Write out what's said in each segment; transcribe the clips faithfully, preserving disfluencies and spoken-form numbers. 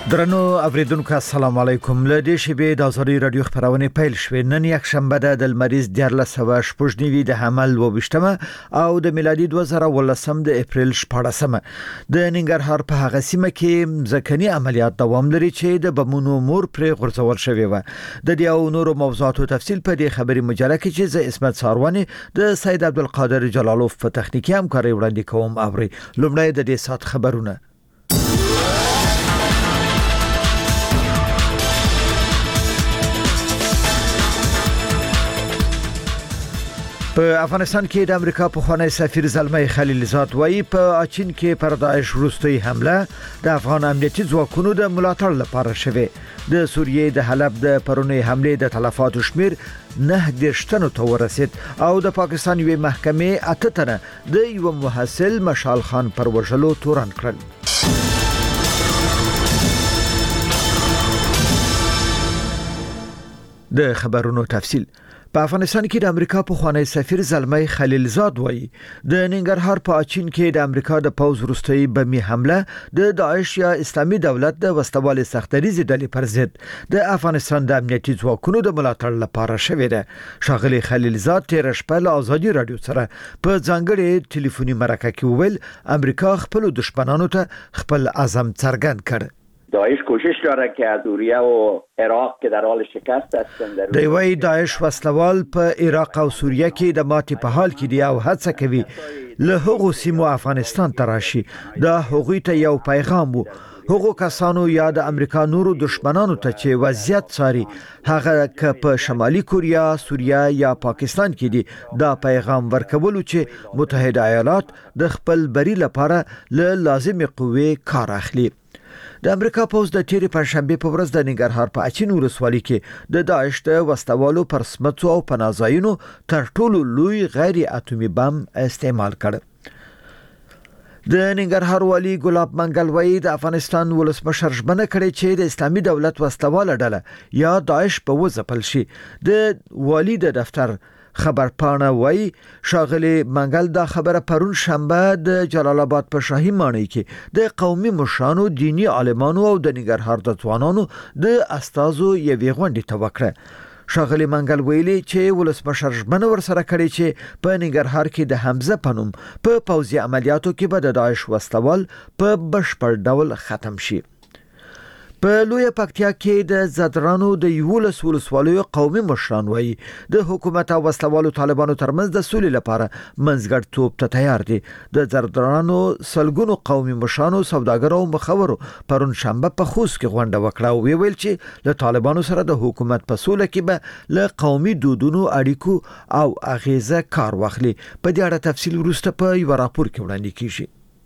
درنو اوریدونکو السلام علیکم. له دې شیبې د ازادي رادیو خبرونه پیل شوې. نن یک شنبه د المریز دیارلس سوه شپږ نوي د حمل وبشتمه او د میلادي دوه زره ولسم د اپریل شپاړسمه د ننګرهار په هغه سیمه کې ځکهني عملیات دوام لري چې د بمونو مور پرې غورځول شوی و. د دې او نورو موضوعاتو تفصیل په دې خبري مجله کې چې ز اسمت ساروانی د سید عبدالقادر جلالوف په تخنیکی همکاري وړاندې کوم. اوري لومړی د دې سات خبرونه. په افغانستان کې د امریکا په خوانی سفیر زلمي خلیلزاد وایي په اچین کې پر داعش وروستۍ حمله د افغان امنیتي ځواکونو د ملاتړ لپاره شوه. د سوریې د حلب د پرونی حمله د تلفاتو شمیر نه دیشتنو ته ورسید او د پاکستان یوې محکمې اته تنه د یو محصل مشال خان پر وژلو تورن کړل. د خبرونو تفصیل. په افغانستان کې د امریکا په خوانی سفیر زلمي خلیلزاد وایي د ننګرهار په اچین کې د امریکا د پوز وروستۍ بمي حمله د داعش یا اسلامي دولت د وسوالي سختریزي ډلې پر ضد د افغانستان د امنیتي ځواکونو د ملاتړ لپاره شوې ده. شاغلي خلیلزاد تیر شپه له ازادي رادیو سره په ځانګړي ټلیفوني مرکه کې وویل امریکا خپل دشمنانو ته خپل عزم څرګند کړ. داعش کوشش داره که از سوریه و عراق که در حال شکست هستند دی وی داعش وسلوال په عراق او سوریه کې د ماتې په حال کې دی او هڅه کوي له هغو سیمو افغانستان ته راشي. دا هغوی ته یو پیغام وو هغو کسانو یا د امریکا نورو دشمنانو ته چې وضعیت څاري هغه که په شمالي کوریا، سوریه یا پاکستان کې دي دا پیغام ورکولو چې متحده ایالات د خپل بری لپاره له لازمي قوې کار اخلي. د امریکا پوز د تیری پنځشنبه په ورځ د ننګرهار په اچین ولسوالۍ کې د داعش د وسوالو پر سمڅو او پناځایونو تر ټولو لوی غیر اتومي بم استعمال کړ. د ننګرهار والی ګلاب منګل وایي د افغانستان ولسمشر ژمنه کړې چې د اسلامي دولت وسوال ډله یا داعش په وځپل شي. د والی د دفتر خبرپاڼه وایي شاغلي منګل دا خبره پرون شنبه د جلال آباد په شاهي ماڼۍ کې د قومي مشرانو، دینی عالمانو او د ننګرهار د ځوانانو د استازو یوې غونډې ته وکړه. شاغلي منګل ویلي چې ولسمشر ژمنه ورسره کړې چې په ننګرهار کې د حمزه پنوم په پوځي عملیاتو کې به د داعش وسلوال په بشپړ ډول ختم شي. په لوی پکتیا کې د زدرانو د یولس ولسوالیو قومي مشران وایي د حکومت او وسلوالو طالبانو ترمنځ د سولې لپاره منځګړیتوب ته تیار دي. د زدرانو سلګونو قومي مشرانو، سوداګرو او مخورو پرون شنبه په خوست کې غونډه وکړه او ویل چې له طالبانو سره د حکومت په سوله کې به له قومي دودونو اړیکو او اغیزه کار واخلي. په دې اړه تفصیل وروسته په یو راپور کې وړاندې کیږي.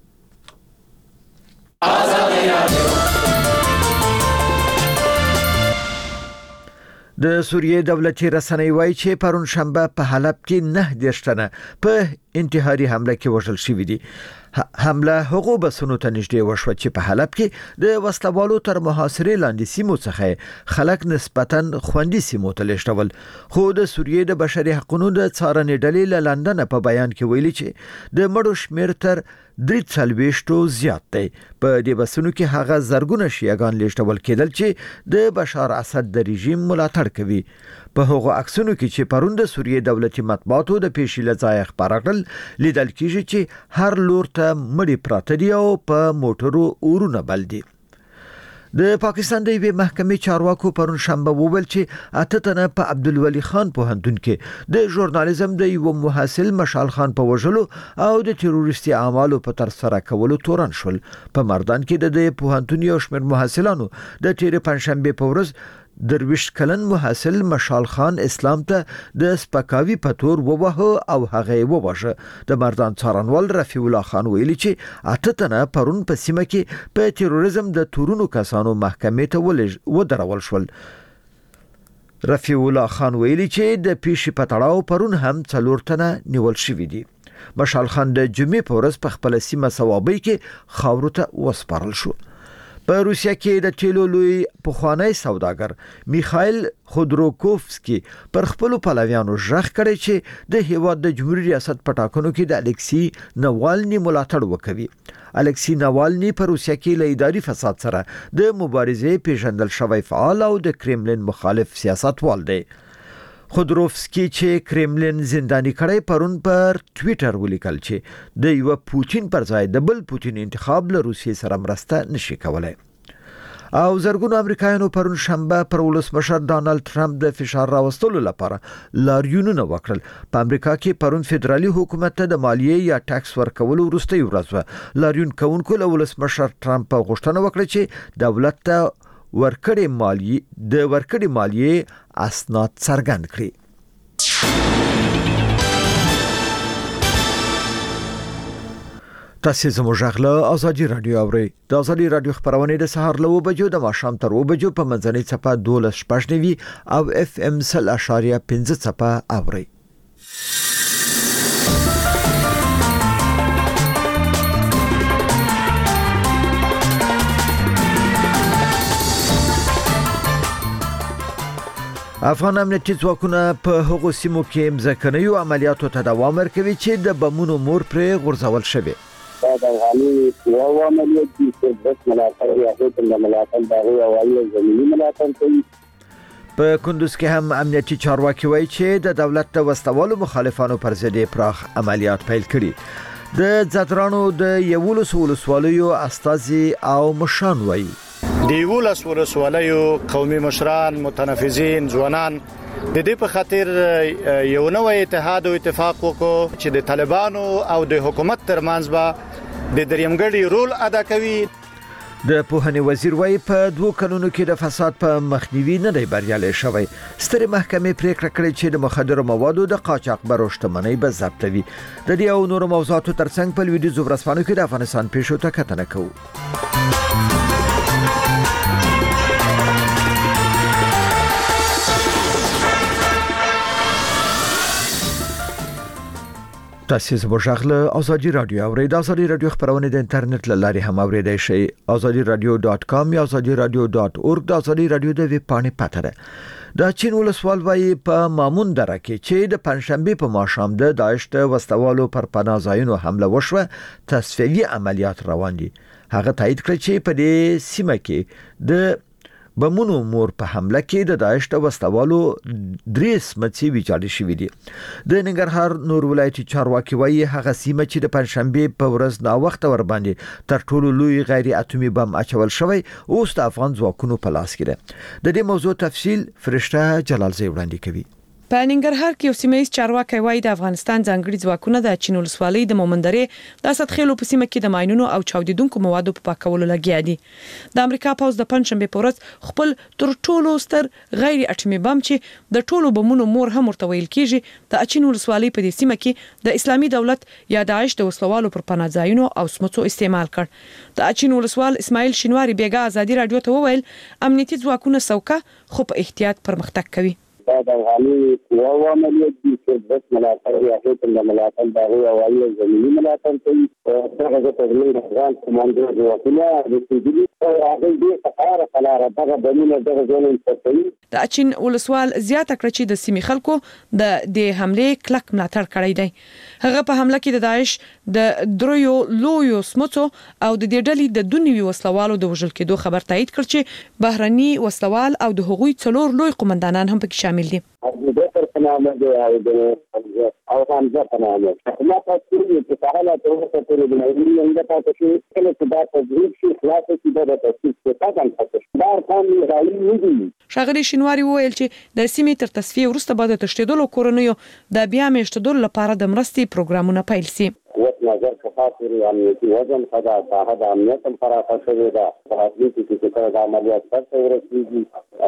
د سوریې دولتي رسنۍ وایي چې پرون شنبه په حلب کې نه دیشتنه په انتحاري حمله کې وژل شوی دي. حمله هغو بسونو ته نږدې وشوه چې په حلب کې د وسلوالو تر محاصرې لاندې سیمو څخه خلک نسبتاً خوندي سیمو ته لیږدول. خو د سوریې د بشري حقوقو د څارنې ډلې له لندن په بیان کې ویلي چې د مړو شمیر تر درې څلوېښتو زیات دی. په دې بسونو کې هغه زرګونه شیعاګان لیږدول کېدل چې د بشار اسد د رژیم ملاتړ کوي. په هغو عکسونو کې چې پرون د سوریې دولتي مطبوعاتو د پیشي له ځای خبره کړل لیدل کېږي چې هر لور ته مړي پراته دي او په موټرو اورونه بل دي. د پاکستان د یوې محکمې چارواکو پرون شنبه وویل چې اته تنه په عبدالولي خان پوهنتون کې د ژورنالیزم د یو محصل مشال خان په وژلو او د تروریستي اعمالو په تر سره کولو تورن شول. په مردان کې د پوهنتون یو شمېر محصلانو د تیر پنځشنبه په ورځ درویش کلن محصل مشال خان اسلام ته د سپکاوي په تور ووهه او هغه وواژه. د مردان څارنوال رفیع الله خان ویلي چې اته تنه پرون په سیمه کې په تروریزم د تورونو کسانو محکمې ته ولې ودرول شول. رفیع الله خان ویلي چې د پیشي په تړاو پرون هم څلور تنه نیول شوي دي. مشال خان د جمعې په ورځ په خپل سیمه ثوابۍ کې خاورو ته وسپارل شو. په روسیا کې د تیلو لوی پخوانی سوداګر میخائیل خودروکوفسکی پر خپل پلویانو ژغ کړی چې د هیواد د جمهوریت ریاست په ټاکنو کې د الکسی ناوالني ملاتړ وکوي. الکسی ناوالني په روسیا کې له اداري فساد سره د مبارزې پیژندل شوی فعال او د کرملین مخالف سیاستوال دی. خودروفسکی چې کرملین زنداني کړی پرون پر ټوئیټر ولیکل چې د یو پوتین پر ځای د بل پوتین انتخاب له روسیې سره مرسته نشي کولای. او زرګونو امریکایانو پرون شنبه پر ولسمشر ډانلډ ټرمپ د فشار راوستلو لپاره لاریونونه وکړل. په امریکا کې پرون فدرالي حکومت ته د مالیې یا ټاکس ورکولو وروستۍ ورځ و. لاریون کوونکو له ولسمشر ټرمپ غوښتنه وکړه چې دولت ته ورکړې مالیې د ورکړې مالیې اسناد څرګند کړي. تاسو زموږ غږ ازادي رادیو اورئ. د ازادي رادیو خبرونه د سهار له وبجو د ماښام تر وبجو په منځنۍ صفه دولس شپږ او اف ام سل اشاریه پنځه صفه اورئ. افغان امنیتي ځواکونه په هغو سیمو کې مځکنیو عملیاتو ته دوام ورکوي چې د بمونو مور پرې غورځول شوی. د افغاني قواو عملیات دي چې د ملاتړ یا د ملاتړ د هوایي زمینی ملاتړ کوي. په کندوز کې هم امنیتي چارواکي وایي چې د دولت د وسوالو مخالفانو پر ضد پراخ عملیات پیل کړي. د ځدرانو د یولس ولسوالیو استازي او مشان وایي د یولس ولسوالیو قومي مشران متنفذین ځوانان د دې په خاطر یو نوې اتحاد او اتفاق وکړو چې د طالبانو او د حکومت ترمنځ به د دریمګړي رول ادا کوي. د پوهنې وزیر وایي په دوه کلونو کې د فساد په مخنیوي نه دی بریالي شوی. سترې محکمې پریکړه کړې چې د مخدرو موادو د قاچاق بروشتمنۍ به ضبطوي. د دې او نورو موضوعاتو ترڅنګ په لویدیځ ورځپاڼو کې د افغانستان پیښو ته کتنه کوو. تاسو زموږ غږ ازادي رادیو اورئ. د ازادي رادیو خبرونه د انټرنیټ له لارې هم اوریدای شئ. ازادي رادیو ډاټ کام یا ازادي رادیو ډاټ اورګ د ازادي رادیو د ویب پاڼې پته ده. د چین ولسوال وایي په مامون دره کې چې د پنځشنبه په ماښام د داعش د وسوالو پر پناه ځایونو حمله وشوه تصفیوي عملیات روان دي. هغه تایید کړ چې په دې سیمه کې د بمونو مور په حمله کې د داعش د وسوالو درې سمڅې ویجاړې شوې دي. د ننګرهار نور ولایتي چارواکي وایي هغه سیمه چې د پنځشنبه په ورځ نا وخت ور باندې تر ټولو لوی غیر اتومي بم اچول شوی اوس د افغان ځواکونو په لاس کې ده. د دې موضوع تفصیل فرشته جلال زی وړاندې کوي. په ننګرهار کې یو سیمه چارواکي وایي د افغانستان ځانګړي ځواکونه د چین ولسوالۍ د مومندرې د ساتخېلو په سیمه کې د ماينونو او چاودیدونکو موادو په پاکولو لګیا دي. د امریکا پوز د پنځشنبه په ورځ خپل تر ټولو ستر غیر اتومي بم چې د ټولو بمونو مور هم ورته ویل کیږي د چین ولسوالۍ په دې سیمه کې د اسلامي دولت یا داعش د وسلوالو پر پناه ځایونو او سمڅو استعمال کړ. د چین ولسوال اسماعیل شینواری بیګا ازادي رادیو ته وویل امنیتي ځواکونه سوکه خو په احتیاط پرمختګ کوي. دا د افغاني قواو عملیات دي چې د ملاتړ یا د ملاتړ د هوایي زمینی ملاتړ کوي. دغه د تدریس افغان کمانډو ځواکونه د سیدلی او هغه دې څخه قرار دغه بمونه دغه ځای کوي. د چین ولسوال زیاته کړ چې د سیمې خلکو د دې حمله کلک ملاتړ کړی دی. هغه په حمله کې د داعش د دریو لویو سمڅو او د دې ډلې د دنیوي وسلوالو د وژل کېدو خبر تایید کړ چې بهرني وسلوال او د هغوی څلور لوی قومندانان هم پکې شامل دي. د تر پنامه دی او د او هم ځکه نه ما تاسو چې تعالی ته ورته د نړۍ څنګه تاسو چې کله چې دا تدریس شي خلاص شي د تاسیس په تاګان تاسو دا کوم راځي نه دي. شاغلی شینواری وویل چې د سیمې تر تصفیه وروسته بعد تشدیدولو کورنیو د بیا میشتدل لپاره د مرستې پروګرامونه پیل شي. وقت نظر خاطر امنیتي وزن خدا صاحب امنیت هم فراخ شوی دا په حقیقي کې چې کله د عملیات سره ورسیږي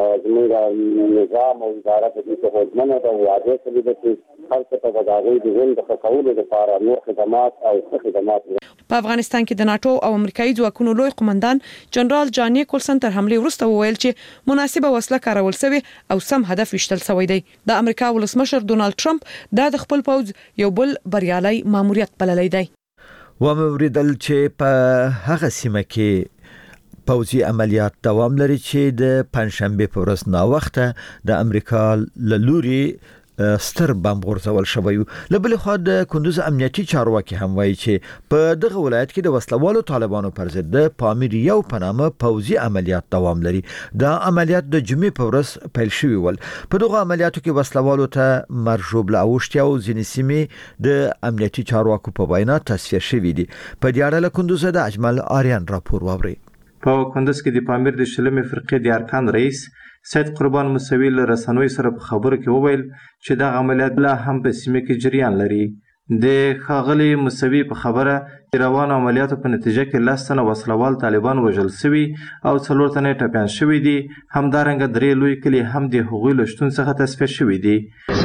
زموږ نظام او اداره په دې کې هوډمنه ده او عادي کړي ده چې خلک ته د هغوی د ژوند د ښه کولو لپاره نور خدمات او ښه خدمات. په افغانستان کې د ناتو او امریکایي ځواکونو لوی قومندان جنرال جان نیکولسن تر حمله وروسته وویل چې مناسبه وسله کارول شوی او سم هدف وشتل شوی دی. د امریکا ولسمشر ډونالد ټرمپ د خپل پوز یو بل بریالي ماموریت بللی دی. و موریدل چې په هغه سیمه کې پوځي عملیات دوام لري چې د پنځشنبه په ورځ نا وخته د امریکا له لوري ستر بم غورځول شوی. له بل خوا د کندوز امنیتي چارواکي هم وایي چې په دغه ولایت کې د وسلوالو طالبانو پر ضد د پامیر یو په نامه پوځي عملیات دوام لري. دا عملیات د جمعې په ورځ پیل شوي ول. په دغه عملیاتو کې وسلوالو ته مرجوب لاوښتیا او ځینې سیمې د امنیتي چارواکو په وینا تصفیه شوي دي. په دې اړه له کندوز د اجمل آریان راپور واوري. په کندوز کې د پامیر د شلمې فرقې د ارکان رئیس سید قربان موسوي له رسنوي سره په خبرو کې وویل چې دا عملیات لا هم په سیمه کې جریان لري. د ښاغلي موسوي په خبره چې روانو عملیاتو په نتیجه کې لس تنه وسلوال طالبان وژل شوي او څلور تنه ټپیان شوي دي. همدارنګه درې لوی کلي هم د هغوی له شتون څخه تصفیه شوي دي.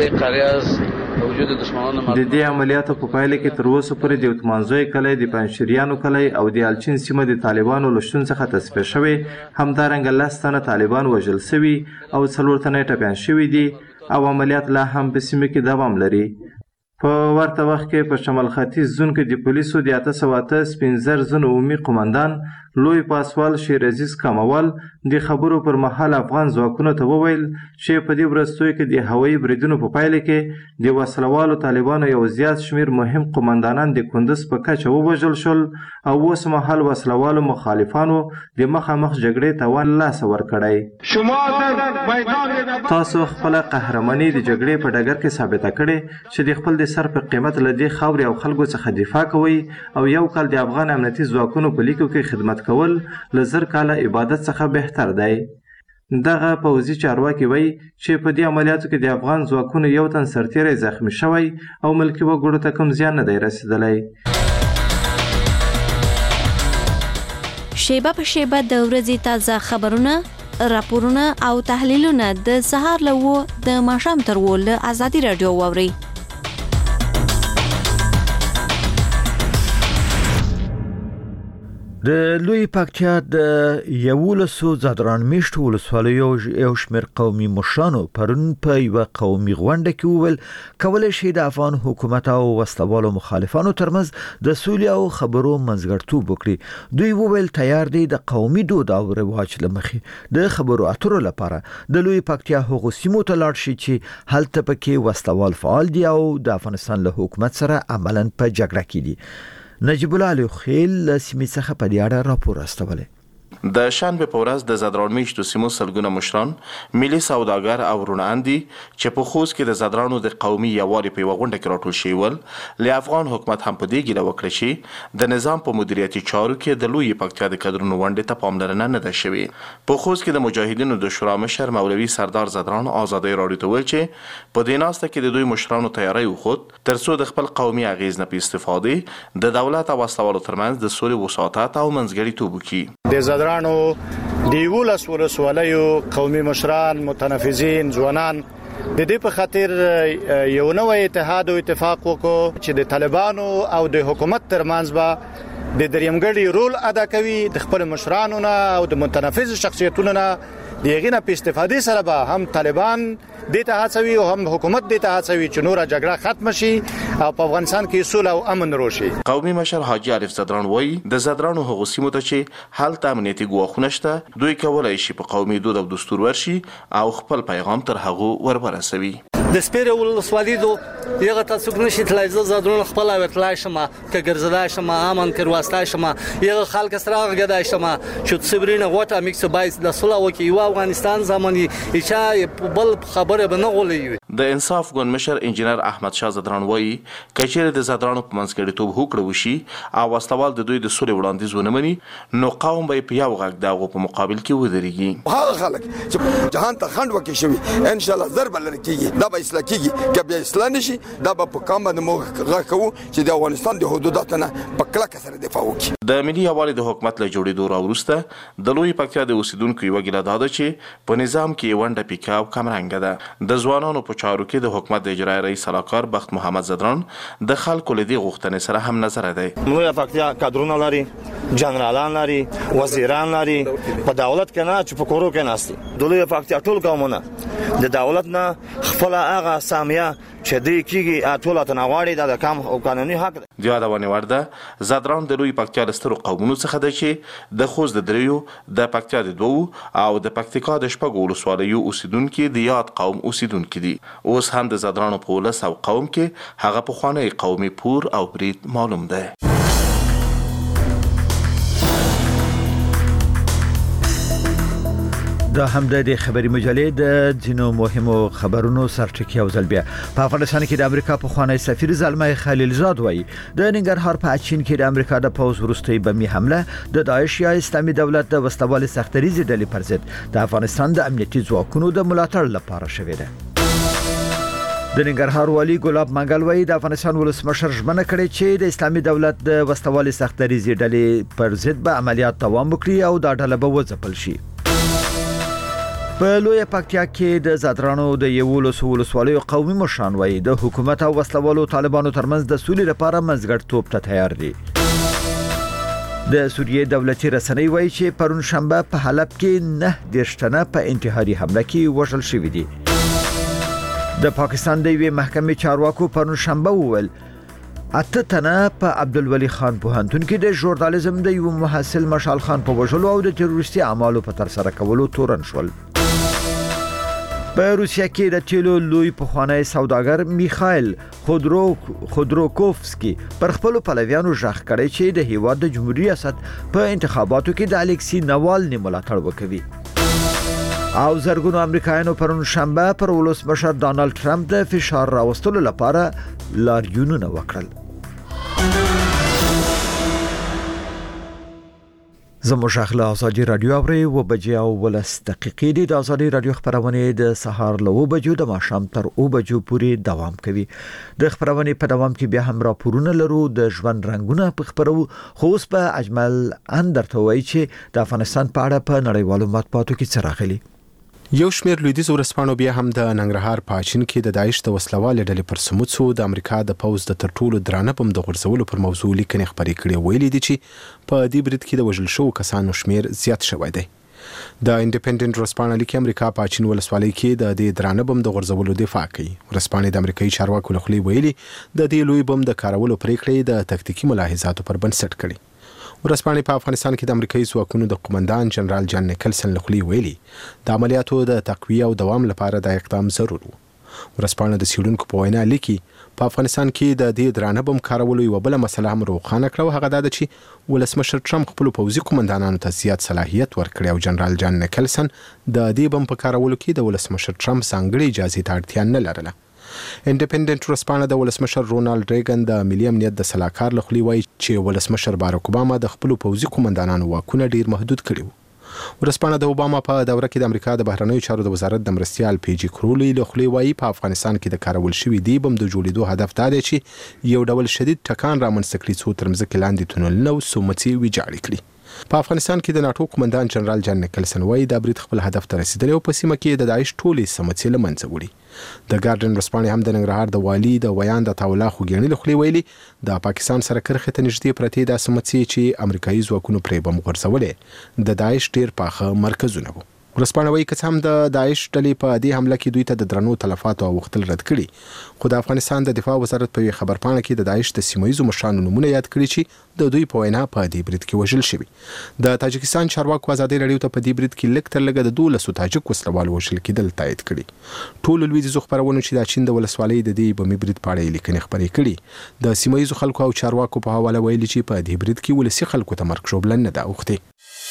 د دې عملیاتو په پایله کې تر اوسه پورې د اتمانزوی کلی، د پنجشیریانو کلی او د الچین سیمه د طالبانو له شتون څخه تصفیه شوي. همدارنګه لس تنه طالبان وژل شوي او څلور تنه ټپیان شوي دي او عملیات لا هم په سیمه کې دوام لري. په ورته وخت کې په شمال ختیځ زون کې د پولیسو د اته سوه اته سپینزر زون عمومي قومندان لوی پاسوال شیر عزیز کموال د خبرو پر مهال افغان ځواکونو ته وویل چې په دې وروستیو کې د هوایي بریدونو په پایله کې د وسلوالو طالبانو یو زیات شمیر مهم قومندانان د کندوز په کچه ووژل شول او اوس مهال وسلوالو مخالفانو د مخامخ جګړې ته ور لاس ورکړی. تاسو خپل قهرماني د جګړې په ډګر کې ثابته کړې چې د خپل د سر په قیمت له دې خاورې او خلکو څخه دفاع کوي او یو کال د افغان امنیتي ځواکونو په لیکو کې خدمت کول له زر کاله عبادت څخه بهتر دی. دغه پوځي چارواکي وایي چې په دې عملیاتو کې د افغان ځواکونو یو تن سرتیری زخمی شوی او ملکي وګړو ته کوم زیان نه دی رسیدلی. شیبه په شیبه د ورځې تازه خبرونه، راپورونه او تحلیلونه د سهار له اوه د ماښام تر اوه له ازادي راډیو واورئ. د لوی پکتیا د یولسو زادران میشتو ولسوالیو یو شمېر قومي مشرانو پرون په یوه قومي غونډه کې وویل کولی شي د افغان حکومت او وسلوالو مخالفانو ترمنځ د سولې او خبرو منځګړیتوب وکړي. دوی وویل تیار دي د قومي دود او رواج له مخې د خبرو اترو لپاره د لوی پکتیا هغو سیمو ته لاړ شي چې هلته پکې وسلوال فعال دي او د افغانستان له حکومت سره عملاً په جګړه کې دي. نجیب الله علی خیل سیمې څخه په دې اړه راپور استولی. د شنبه په ورځ د زادران میشتو سیمو سلګونه مشران، ملي سوداګر او روناندي چې په خوست کې د زادرانو د قومي یووالي په غونډه کې راټول شوي ول، له افغان حکومت هم په دې ګیله وکړه چې د نظام په مدیریتي چارو کې د لوی پکتیا د کډرونو غونډې ته پاملرنه نه ده شوې. په خوست کې د مجاهدینو د شورا مشر مولوي سردار زادران آزادۍ راډیو ته ویل چې په دې ناسته کې د دوی مشرانو تیاری وخود ترڅو د خپل قومي اغیز نه په استفادې د دولت او وسلوالو ترمنځ د سولې وساطت او منځګړیتوب وکړي. د زادرانو د یولس ولسوالیو قومي مشران، متنفذین، ځوانان د دې په خاطر یو نوې اتحاد او اتفاق وکړو چې د طالبانو او د حکومت ترمنځ به د دریمګړي رول ادا کوي. د خپل مشرانو نه او د متنفذ شخصیتونو نه دغه نه په استفادې سره به هم طالبان د ته هڅوي او هم حکومت د ته هڅوي چې نور جګړه ختم شي او په افغانستان کې صلح او امن راشي. قومي مشر حاجی عارف زادران وایي د زادرانو هغو سیمو ته چې هلته امنیتي ګواښونه شته دوی کولی شي په قومي دود او دستور ورشي او خپل پیغام تر هغو ور ورسوي. د سپیره ولسوالۍ دو یغه تاسو کې نشي تلای زادرانو خپل وتلای شمه ک ګرځدای شمه امن کر واسطای شمه یغه خلک سره غدای شمه چې صبرینه غوټه میکس بایس د صلح وکي یو افغانستان زماني چې بل خبره بنه غولې. د انصاف ګوند مشر انجینر احمد شاه زادران وایي کچېره د زادرانو په منځګړیتوب هوکړه وشي او وسلوال د دوی د سولې وړاندیز ونه مني نو قوم به په یو غږ دغه په مقابل کې ودرېږي. هغه خلک چې جهان ته خند وکړي شوی ان شاء الله ضرب لري کیږي دا اصلاح کیږي که بیا اصلاح نشي دا به په کام باندې موږ غږ کوو چې د افغانستان د حدوداتو نه په کلکه سره دفاع وکړي. د ملي یووالي د حکومت له جوړېدو راوروسته د لوی پکتیا د اوسیدونکو یوه ګیله دا ده چې په نظام کې ونډه پیکه او کمرنګه ده. د ځوانانو په چارو کې د حکومت د اجرایي رئیس سلاکار بخت محمد زادران د خلکو له دې غوښتنې سره هم نظر دی. لوی پکتیا کادرونه لري، جنرالان لري، وزیران لري، په دولت کې نه چې په کورو کې ناستي. د لوی پکتیا ټول قومونه د دولت نه خپل هغه سامیه چې دوی کېږي ټول ته نغواړي دا د کام او قانوني حق دی. د یادونې وړ ده زادران د لوی پکتیا له سترو قومونو څخه ده چې د خوست د دریو د پکتیا د دوو او د پکتیکا د شپږو ولسوالیو اوسیدونکي د یاد قوم اوسیدونکي دي. اوس هم د زادرانو په ولس او قوم کې هغه پخوانی قومي پور او برید معلوم ده. دا هم د خبري مجلې د ځینو مهمو خبرونو سرټکی او ځلبیا. په افغانستان کې د امریکا په خوانی سفیر زلمه خلیلزاد وایي د ننګرهار په اچین کې د امریکا د پوز وروستي بمي حمله د داعش یا اسلامي دولت د وسوالي سختريزي ډلې پر ضد د افغانستان د امنیتي ځواکونو د ملاتړ لپاره شوې ده. د ننګرهار والی ګلاب منګل وایي د افغانستان ولسمشر ژمنه کړې چې د اسلامي دولت د وسوالي سختريزي ډلې پر ضد به عملیات دوام وکړي او دا ډله به وځپل شي. په لوی پکتیا کې د زادرانو د یولس ولسوالیو قومي مشران وایي د حکومت او وسلوالو طالبانو ترمنځ د سولې لپاره منځګړیتوب ته تیار دي. د سوریې دولتي رسنۍ وایي چې پرون شنبه په حلب کې نه دیرشتنه په انتحاري حمله کې وژل شوي دي. د پاکستان د یوې محکمې چارواکو پرون شنبه وویل اته تنه په عبدالولي خان پوهنتون کې د ژورنالیزم د یو محصل مشال خان په وژلو او د تروریستي اعمالو په تر سره کولو تورن شول. په روسیا کې د تیلو لوی پخوانی سوداګر میخائیل خودرو خودروکوفسکی پر خپل پلویانو ژغ کړی چې د هیواد د جمهوریت ریاست په انتخاباتو کې د الکسی نوالني ملاتړ وکوي. او زرګونو امریکایانو پرون شنبه پر ولسمشر ډانلډ ټرمپ د فشار راوستلو لپاره لاریونونه وکړل. زموږ اخلا ازادي رادیو اوري و بجې او ولس دقیقې دي. د ازادي رادیو خبرونه د سهار له و بجو د ماښام تر او بجو پورې دوام کوي. د خبرونه په دوام کې بیا هم راپورونه لرو د ژوند رنگونه په خبرو خو اوس په اجمل اندرته وایي چې د افغانستان په اړه په نړیوالو مطبوعاتو کې څه راغلي. یو شمېر لویدیځ ورځپاڼو بیا هم د ننګرهار په اچین کې د داعش د وسلوالې ډلې پر سموڅو د امریکا د پوز د تر ټولو درانه بم د غورځولو پر موضوع لیکنې خبرې کړې ویلي دي چې په دې برید کې د وژل شوو کسانو شمېر زیات شوی دی. د انډیپندنت ورځپاڼه لیکي امریکا په اچین ولسوالۍ کې د دې درانه بم د غورځولو دفاع کوي. ورځپاڼې د امریکایي چارواکو له خولې ویلي د دې لوی بم د کارولو پریکړې د تکتیکي ملاحظاتو پر بنسټ کړي. ورځپاڼې په افغانستان کې د امریکایي ځواکونو د قومندان جنرال جان نیکلسن له خولې ویلي د عملیاتو د تقویه او دوام لپاره د اقدام ضرور و. ورځپاڼه د څېړونکو په وینا لیکي په افغانستان کې د دې درانه بم کارولو یوه بله مسله هم روښانه کړه، هغه دا ده چې ولسمشر ټرمپ خپلو پوځي قومندانانو ته زیات صلاحیت ورکړی او جنرال جان نیکلسن د دې بم په کارولو کې د ولسمشر ټرمپ ځانګړې اجازې ته اړتیا نه لرله. انډیپندنت ورځپاڼه د ولسمشر رونالډ ریګن د ملي امنیت د سلاکار له خولې وایي چې ولسمشر باراک اوباما د خپلو پوځي قومندانانو واکونه ډیر محدود کړي وو. ورځپاڼه د اوباما په دوره کې د امریکا د بهرنیو چارو د وزارت د مرستیال پی جی کرولی له خولې وایي په افغانستان کې د کارول شوي دی بم د جوړېدو هدف دا دی چې یو ډول شدید ټکان رامنځته کړي څو تر مځکې لاندې تونلونه او سومڅې ویجاړې کړي. په افغانستان کې د ناټو قومندان جنرال جان نیکلسن وایي دا برید خپل هدف ته رسیدلی او په سیمه کې د داعش ټولې سمڅې له منځه وړي. د ګارډین ورځپاڼې هم د ننګرهار د والي د ویان د تاولا خوګیاڼي له خولې ویلي د پاکستان سره کرښې ته نږدې پرتې دا سمڅې چې امریکایي ځواکونو پرې بم غورځولې د داعش ډیر پاخه مرکزونه وو. ورځپاڼه وایي که څه هم د داعش ډلې په دې حمله کې دوی ته د درنو تلفاتو اوښتل رد کړي، خو د افغانستان د دفاع وزارت په یوې خبرپاڼه کې د داعش د سیمه ییزو مشرانو نومونه یاد کړي چې د دوی په وینا په دې برید کې وژل شوي. د تاجکستان چارواکو ازادي راډیو ته په دې برید کې لږ تر لږه د دولسو تاجک وسلوالو وژل کېدل تایید کړي. ټولو لویدیځو خپرونو چې د چین د ولسوالۍ د دې بمي برید په اړه یې لیکنې خپرې کړي د سیمه ییزو خلکو او چارواکو په حواله ویلي چې په دې برید کې ولسي خلکو ته مرګ ژوبله نه ده اوښتې.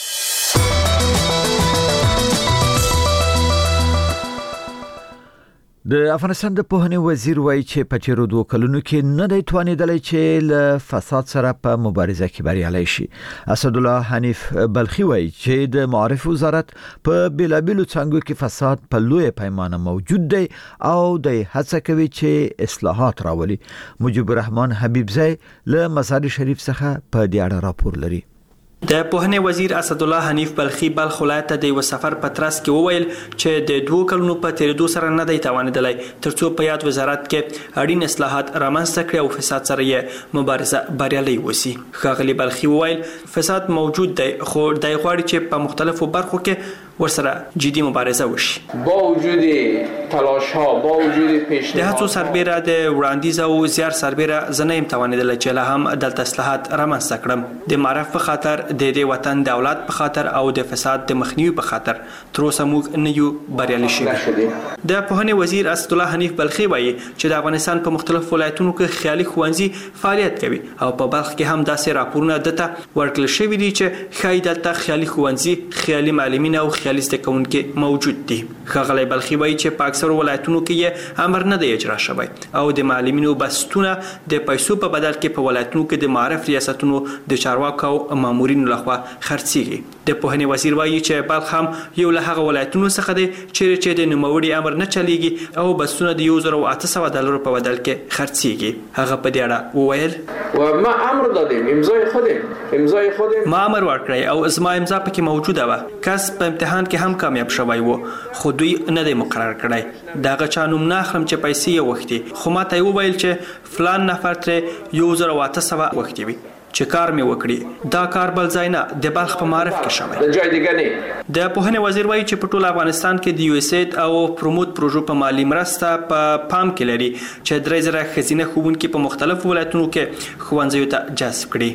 د افغانستان د پوهنې وزیر وایي چې په تیرو دوه کلونو کې نه دی توانېدلی چې له فساد سره په مبارزه کې بریالی شي. اسدالله حنیف بلخي وایي چې د معارف وزارت په بېلابېلو څانګو کې فساد په لویه پیمانه موجود دی او د هڅه کوي چې اصلاحات راولي. مجيب الرحمن حبیبزی له مزار شریف څخه په دې اړه راپور لري. د پوهنې وزیر اسدالله حنیف بلخي بلخ ولایت ته د یو سفر په ترڅ کې وویل چې د دوه کلونو په تیریدو سره نه دی توانېدلی ترڅو په یاد وزارت کې اړین اصلاحات رامنځته کړي او فساد سره یې مبارزه بریالۍ وسی. ښاغلي بلخي وویل فساد موجود دی خو دی غواړي چې په مختلفو برخو کې ورسره جدي مبارزه وشي. با وجود تلاش ها با وجود پیش د هڅو سربېره د وړاندیز او زیار سربېره زنه امتوانیدل چې له هم د اصلاحات رامنځته کړم د معرف په خاطر د دې وطن د اولاد په خاطر او د فساد د مخنیوي په خاطر تر اوسه موږ نه یو بریالي شوي. د پوهنې وزیر اسدالله حنیف بلخي وایي چې د افغانستان په مختلفو ولایتونو کې خیالي ښوونځي فعالیت کوي او په بلخ کې هم داسې راپورونه دته ورکړل شوي دي چې ښایي دلته خیالي ښوونځي خیالي معلمین او خیالي زده کوونکي موجود دي. ښاغلی بلخي وایي چې په اکثرو ولایتونو کې امر نه دی اجرا شوی او د معلمینو بستونه د پیسو په بدل کې په ولایتونو کې د معرف ریاستونو د چارواکو او مامورینو لخوا خرڅیږي. د پوهنې وزیر وایي چې بلخ هم یو له هغه ولایتونو څخه دی چیرې چې د نوموړي امر نه چلیږي او بستونه د یو زر او اته سوه ډالرو په بدل کې خرڅیږي. هغه په دې اړه وویل و ما امر دادیم امضای خودم امضای خودم ما امر ورکړی او زما امضا پکې موجوده وه. کس په امتحان کې هم کامیاب شوی و خو دوی نه دی مقرر کړی. دغه چا نوم نه اخلم چې پیسې یې وختي خو ما ته یې وویل چې فلان نفر ترې یو زر او اته سوه وختي وي چې کار مې وکړي. دا کار بل ځای نه د بلخ په معرف کې شوی. د جای دیګه نه. د پوهنې وزیر وایي چې په ټول افغانستان کې د یو اس ایډ او پروموت پروژو په مالی مرسته په پام کې لري چې درې زره ښځینه ښوونکي په مختلفو ولایتونو کې ښوونځیو ته جذب کړي.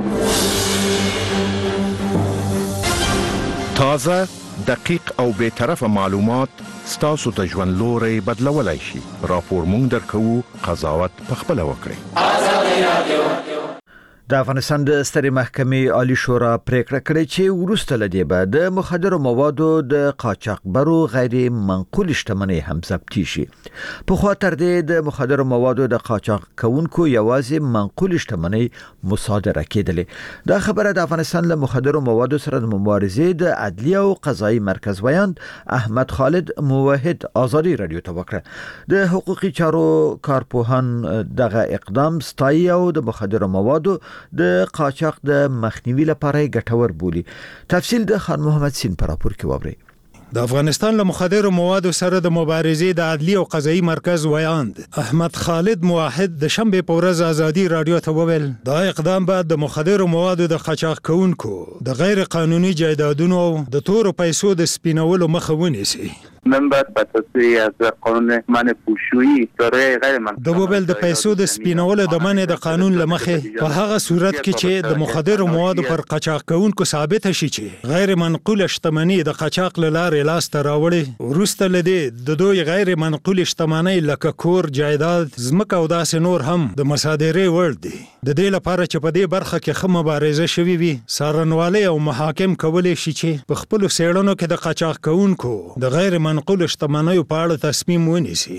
تازه دقیق او بے طرفه معلومات ستاسو ته ژوند لوري بدلولای شي. راپور مونږ درکو، قضاوت پخپله وکړئ. آزادي رادیو. د افغانستان د سترې محکمې عالی شورا پریکړه کړې چې وروسته لدی به د مخدرو موادو د قاچاقبرو غیر منقول شتمنۍ هم ضبطي شي. په خوا تر دې د مخدرو موادو د قاچاق کوونکو یوازې منقول شتمنۍ مصادره کېدلې. دا خبره د افغانستان له مخدرو موادو سره د مبارزې د عدلیه او قضایي مرکز ویاند احمد خالد موحد آزادي رادیو ته وکړه. د حقوقي چارو کارپوهان دغه اقدام ستایي او د مخدرو موادو د قاچاق د مخنیوي لپاره ګټور بولي. تفصیل د خان محمد سین پر راپور کې ووري. د افغانستان له مخدرو موادو سره د مبارزې د عدلی او قضایي مرکز ویاند احمد خالد موحد د شنبه په ورځ آزادي رادیو ته وویل دا اقدام بعد د مخدرو موادو د قاچاق کوونکو د غیر قانوني جایدادونو د تورو پیسو د سپینولو مخه ونیسي. من باید به تصویری از قانون من پوشویی دارای غیر من د موبایل د پیسو د سپینولو د منع د قانون لمخه په هغه صورت کې چې د مخدرو موادو پر قاچاق کوونکو ثابت شي چې غیر منقول شتمنۍ د قاچاق لاره لاس ته راوړي ورسته لدی د دوی غیر منقول شتمنۍ لکه کور، جایداد، ځمکه او داسې نور هم د مصادرې وړ دي. د دې لپاره چې په دې برخه کې ښه مبارزه شوې وي څارنوالۍ او محاکم کولی شي چې په خپلو څېړنو کې د قاچاق کوونکو د غیر منقول شتمنیو په اړه تصمیم ونیسي.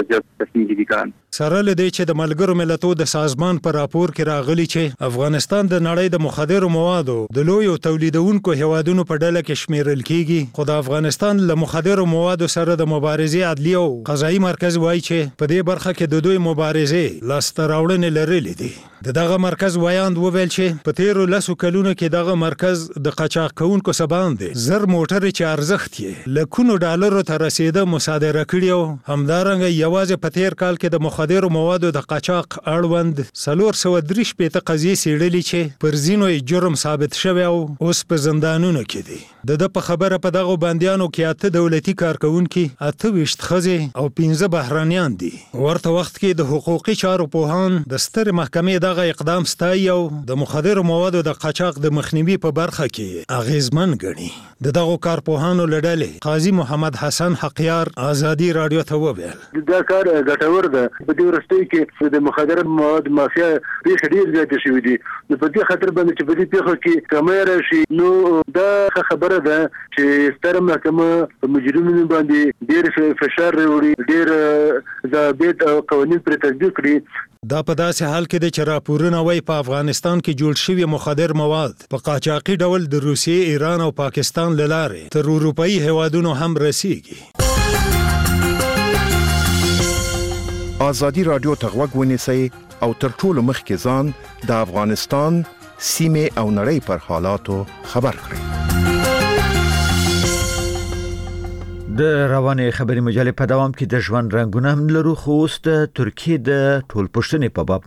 سره له دې چې د ملګرو ملتونو د سازمان پر راپور کې راغلي چې افغانستان د نړۍ د مخدرو موادو د لویو تولیدونکو هیوادونو په ډله کې شمیرل کیږي خو د افغانستان له مخدرو موادو سره د مبارزې عدلیه او قضایي مرکز وایي چې په دې برخه کې د دوی مبارزې لاسته راوړنې لرلې دي. د دغه مرکز ویاند وویل چې په تیرو لسو کلونو کې دغه مرکز د قاچاق کوونکو سباندې زر موټرې چې ارزښت یې لکونو ډالرو ته رسیده مصادره کړي او همدارنګه یوازې په تیر کال کې د مخدرو موادو د قاچاق اړوند څلور سوه درې شپېته قضیې څېړلې چې پر ځینو یې جرم ثابت شوی او اوس په زندانونو کې دي. د ده په خبره په دغو بندیانو کې اته دولتي کارکوونکي، اته ویشت ښځې او پنځه بهرانیان دي. ورته وخت کې د حقوقي چارو پوهان د سترې محکمې دغه اقدام ستایي او د مخدرو موادو د قاچاق د مخنیوي په برخه کې اغیزمن ګڼي. د دغو کارپوهانو له ډلې قاضي محمد حسن حقیار آزادي رادیو ته وویل دا کار ګټور ده. په دې وروستیو کې د مخدره مواد مافیا پیښې ډېرې زیاتې شوې دي. نو په دې خاطر باندې چې په دې پیښو کې کمی راشي نو دا خبره ده چې ستره محکمه په مجرمینو باندې ډېر فشار راوړي، ډېر ضوابط او قوانین پرې تطبیق کړي. دا په داسې حال کې د چې راپورونه وایي په افغانستان کې جوړ شوي مخدر مواد په قاچاقي ډول د روسیې، ایران او پاکستان له لارې تر اروپایي هیوادونو هم رسیږي. آزادي رادیو ته غوږ ونیسئ او تر ټولو مخکې ځان د افغانستان، سیمې او نړۍ پر حالاتو خبر کړئ. د روانې خبري مجلې په دوام کې د ژوند رنگونه هم لرو خو اوس د ترکیې د ټولپوښتنې په باب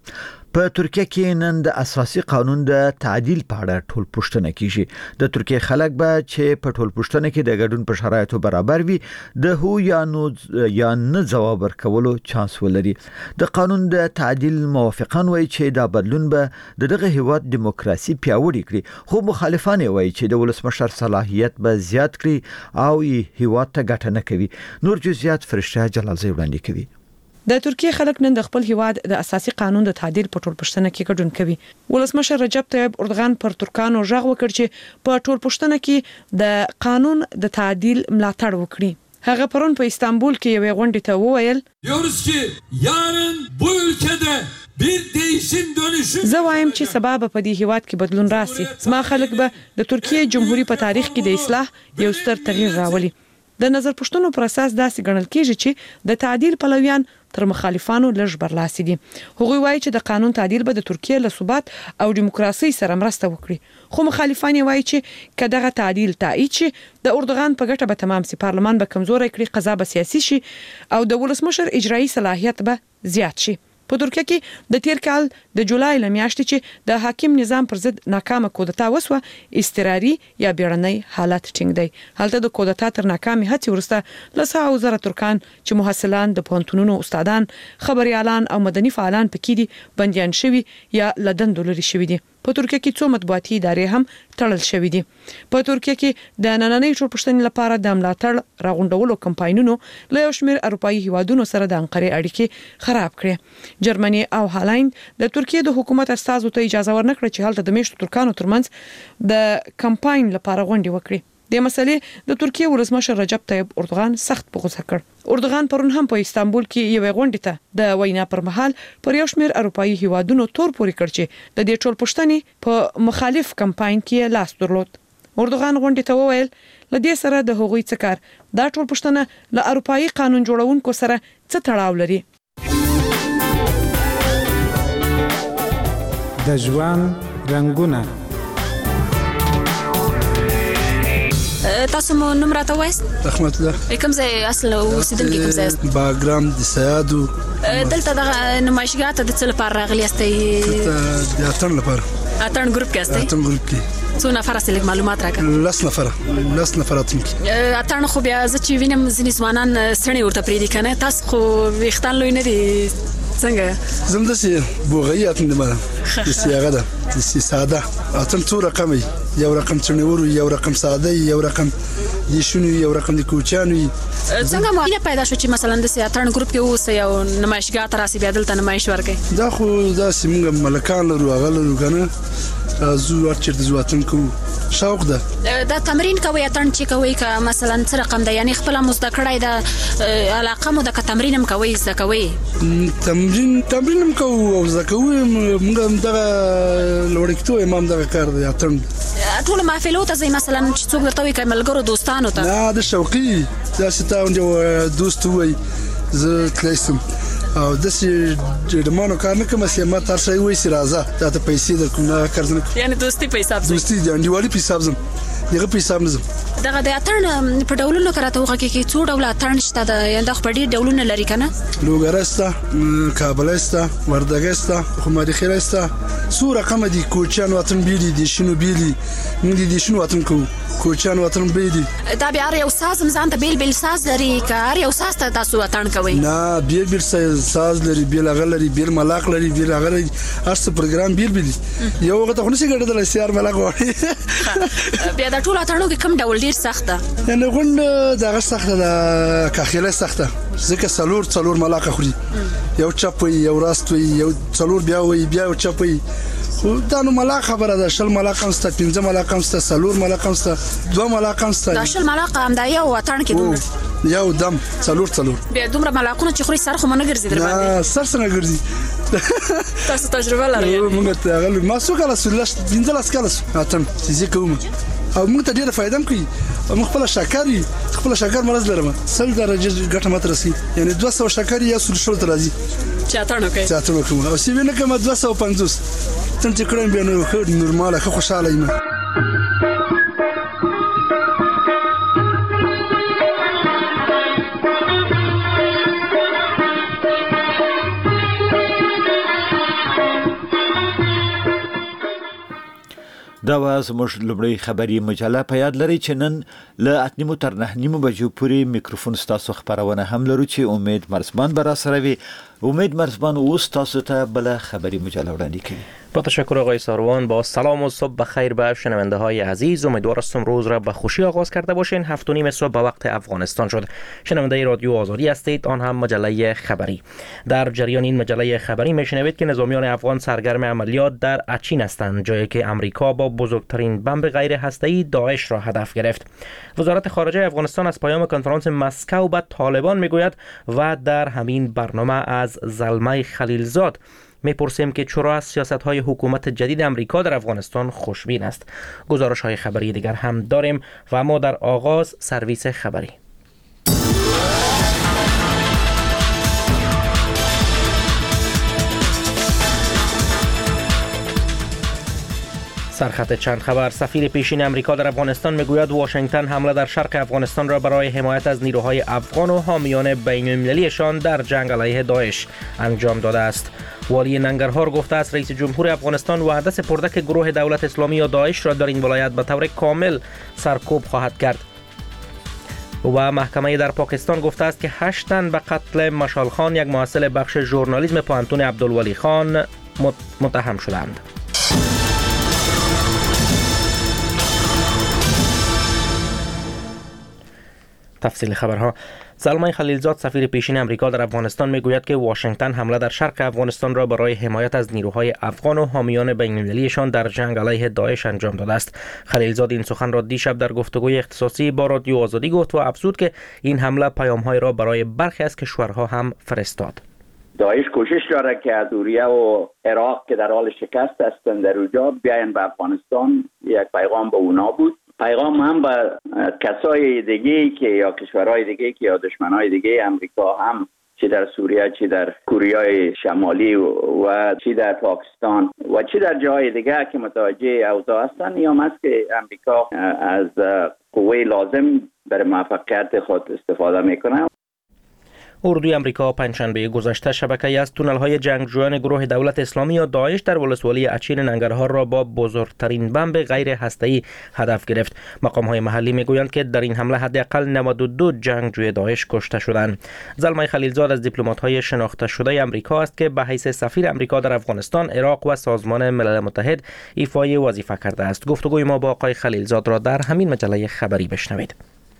په ترکیه کې نن د اساسي قانون د تعدیل په اړه ټول پوښتنه کیږي. د ترکیه خلک به چې په ټول پوښتنه کې د ګډون په شرایطو برابر وي د هو یا نو یا نه جواب ورکولو چانس ولري. د قانون د تعدیل موافقان وایي چې دا بدلون به دغه هیواد دیموکراسي پیاوړې کړي، خو مخالفان وایي چې د ولسمشر صلاحیت به زیات کړي او هیواد ته ګټه نه کوي. نور جزئیات فرشته جلالزی وړاندې کوي. د ترکیه خلک نن د خپل هیواد د اساسي قانون د تعدیل په ټول پښتنه کې ګډون کوي. ولسمشر رجب طیب اردوغان پر ترکانو ژغ وکړ چې په ټول پښتنه کې د قانون د تعدیل ملاتړ وکړي. هغه پرون په استانبول کې یو غونډه ته وویل diyoruz ki yarın bu ülkede bir değişim dönüşüm زه وایم چې سبب په دې هیواد کې بدلون راسي. زما خلک به د ترکیه جمهوریت په تاریخ کې د اصلاح یو ستر تغییر راولي. د نظر پښتنو پر اساس داسې ګڼل کېږي چې د تعدیل پلویان تر مخالفانو لږ برلاسي دي. هغوی وایي چې د قانون تعدیل به د ترکیه له ثبات او دیموکراسي سره مرسته وکړي، خو مخالفان وایي چې کداغه تعدیل تایید شي د اردوغان په ګټه به تمام سي، پارلمان به کمزوري کړي، قضا به سیاسي شي او د ولسمشر اجرایي صلاحیت به زیات شي. په ترکیه کې د تیر کال د جولای لمیاشتې چې د حاکم نظام پر ضد ناکامه کودتا وسوه، استراري یا بیړنۍ حالت ټینګ دی. هلته د کودتا تر ناکامي هڅې وروسته لسه زره ترکان چې محصلان د پوهنتونونو استادان، خبريالان او مدني فعالان پکې دي بنديان شوي یا لدن دولري شوي دي. په ترکیه کې څو مطبوعاتي ادارې هم تړل شوې دي. په ترکیه کې د نننۍ ټول پښتنې لپاره د ملاتړ راغونډولو کمپاینونو له یو شمېر اروپایي هیوادونو سره د انقرې اړیکې خراب کړې. جرمني او هالند د ترکیه د حکومت استازو ته اجازه ورنکړه چې هلته د میشتو ترکانو ترمنځ د کمپاین لپاره غونډې وکړي. د مسلې د ترکیه ولسمشر رجب طیب اردوغان سخت په غوسه کړ. اردوغان پرون هم په استانبول کې یو غونډه ته د وینا پر مهال پر یو شمېر اروپایي هیوادونو تور پوري کړ چې د دې ټول پښتنې په مخالف کمپاین کې لاس درلود. اردوغان غونډه ته وویل لدې سره د هغوی څخه کار دا ټول پښتنه له اروپایي قانون جوړونکو سره څه تړاو لري. د ژوند رنگونه تاسو مو نوم راته وایست؟ رحمت الله. کوم ځای اصل اوسیدونکي کوم ځای؟ باګرام د سیادو. دلته د نمایشګاه ته د څه لپاره راغلی یاستئ؟ د اتن لپاره. اتن ګروپ کې یاستئ؟ اتن ګروپ کې. څو نفر اصل معلومات راکړه؟ لس نفر. لس نفر اتن کې. اتن خو بیا زه چې وینم ځینې ځوانان سړی ورته پریدي کنه، تاسو خو وختان لوی نه دي څنګه؟ زم د سي بوغي اتن نه د سیاغه ده د سي ساده اتن څو رقمي، یو رقم څنور، یو رقم ساده، یو رقم د شنو، یو رقم د کوچانوي. څنګه مو پیدا شو چې مثلا د سیاتن ګروپ کې اوس یو نمایشګاه تر راسي بیا دلته نمایش ورکړي؟ دا خو دا سیمه ملکان لرو غلرو کنه زو ورچر د زواتن کو شوق ده. دا تمرین کوي اتن چې کوي که مثلا څه رقم ده، یعنی خپل مستقړای د علاقه مو د تمرین هم کوي زده کوي؟ تمرین تمرین هم کوو او زده کوو. موږ دغه لوړکتو امام دغه کار دی اتن. ټول محفلو ته ځي مثلا چې څوک درته وي که ملګرو دوستانو ته؟ نه د شوقي داسې تا یو دوست وای زه تلایسم او داسې ډمانو کار نه کوم چې ما تاسو یې وایي چې راځه تا ته پیسې درکوم، نه کار نه کوم. یعنی دوستي په حساب ځي؟ دوستي د انډیوالي په حساب ځم، دغه په حساب نه ځم. دغه د اتن په ډولونو کراته وغه کې څو ډول اتن شته د یاندا په ډیر ډولونه لري کنه؟ لوګرستا، کابلستا، وردګستا، خماري خیرستا، څو رقم دي کوچان وطن بیلی دي شنو بیلی موږ دي شنو وطن کو کوچان وطن بیلی. دا بیا یو ساز مزان ته بیل بیل ساز لري که هر یو ساز ته تاسو اتن کوي؟ نه بیل بیل ساز لري، بیل هغه لري، بیل ملاق لري، بیل هغه لري، هر څه پروګرام بیل بیل. یو وخت خو نشي ګټل سیار ملاق وایي. بیا دا ټول اتنو کې کوم ډول ډیر سخته؟ نه غوند دغه سخته ده، کاخیله سخته ځکه څلور څلور ملاقه خوري، یو چپ وي، یو راست وي، یو څلور بیا وي، بیا یو چپ وي. خو دا نو ملاقه خبره ده، شل ملاقه هم سته، پنځه ملاقه هم سته، څلور ملاقه هم سته، دوه ملاقه هم سته. دا شل ملاقه هم دا یو اتن کې دومره یو دم څلور څلور. بیا دومره ملاقونه چې خوري سر خو نه ګرځي در باندې؟ نه سر څنګه ګرځي. تاسو تجربه لرئ؟ موږ ته غل ما څو کاله سولش پنځه کاله اتن چې کوم او موږ ته ډیره فائدہ کوي. موږ خپل شکرې خپل شکر مرز لرم سل درجه ګټه متر سي، یعنی دوه سوه شکر یا سل شل تر راځي چې اتن کوي. چې اتن کوي او سی وینه کوم دوه سوه پنځوس تم چې کړم بیا نو خو نورماله خو خوشاله یم. دا و زموږ لومړی خبري مجله په یاد لري چې نن له اته نیمو تر نه نیمو بجو پورې میکروفون ستاسو خبرونه هم لرو چې امید مرزبان برا سره وي. امید مرزبان اوس تاسو ته بل خبري مجله وړاندې کوي. با تشکر آقای ساروان. با سلام و صبح بخیر به شنونده های عزیز. امیدوار هستم روز را به خوشی آغاز کرده باشین. هفت و نیم صبح به وقت افغانستان شد. شنونده رادیو آزادی هستید، آن هم مجله خبری. در جریان این مجله خبری میشنوید که نظامیان افغان سرگرم عملیات در اچین هستند، جایی که امریکا با بزرگترین بمب غیر هسته‌ای داعش را هدف گرفت. وزارت خارجه افغانستان از پیام کنفرانس مسکو به طالبان میگوید و در همین برنامه از زلمه خلیلزاد میپرسیم که چرا از سیاست‌های حکومت جدید امریکا در افغانستان خوشبین است. گزارش‌های خبری دیگر هم داریم و ما در آغاز سرویس خبری. سرخط چند خبر. سفیر پیشین امریکا در افغانستان میگوید واشنگتن حمله در شرق افغانستان را برای حمایت از نیروهای افغان و حامیان بین‌المللیشان در جنگ علیه داعش انجام داده است. والی ننگرهار گفته است رئیس جمهور افغانستان وعده سپرده که گروه دولت اسلامی یا داعش را در این ولایت به طور کامل سرکوب خواهد کرد. و محکمه در پاکستان گفته است که هشت تن به قتل مشال خان، یک محصل بخش ژورنالیسم پوهنتون عبدالولی خان، متهم شدند. تفصیل خبرها. زلمه خلیلزاد سفیر پیشین امریکا در افغانستان میگوید که واشنگتن حمله در شرق افغانستان را برای حمایت از نیروهای افغان و حامیان بین‌المللیشان در جنگ علیه داعش انجام داده است. خلیلزاد این سخن را دیشب در گفتگوی اختصاصی با رادیو آزادی گفت و افزود که این حمله پیام‌های را برای برخی از کشورها هم فرستاد. داعش کوشش داره که از سوریه و عراق که در حال شکست هستند در اونجا بیاین به افغانستان. یک پیغام به اونا بود. پیغام هم به کسای دیگه که یا کشورهای دیگه که یا دشمنای دیگه امریکا هم، چی در سوریه، چی در کره شمالی و چی در پاکستان و چی در جای دیگه که متوجه اوضاع هستن، نیام است که امریکا از قوه لازم در موفقیت خود استفاده میکنه. اردوی امریکا پنجشنبه گذشته شبکه‌ای از تونل‌های جنگجویان گروه دولت اسلامی یا داعش در ولسوالی اچین ننگرهار را با بزرگترین بمب غیر هسته‌ای هدف گرفت. مقام‌های محلی می‌گویند که در این حمله حداقل نود و دو جنگجوی داعش کشته شدند. زلمه خلیلزاد از دیپلمات‌های شناخته شده امریکا است که به حیث سفیر امریکا در افغانستان، عراق و سازمان ملل متحد ایفای وظیفه کرده است. گفتگوی ما با آقای خلیلزاد را در همین مجله خبری بشنوید.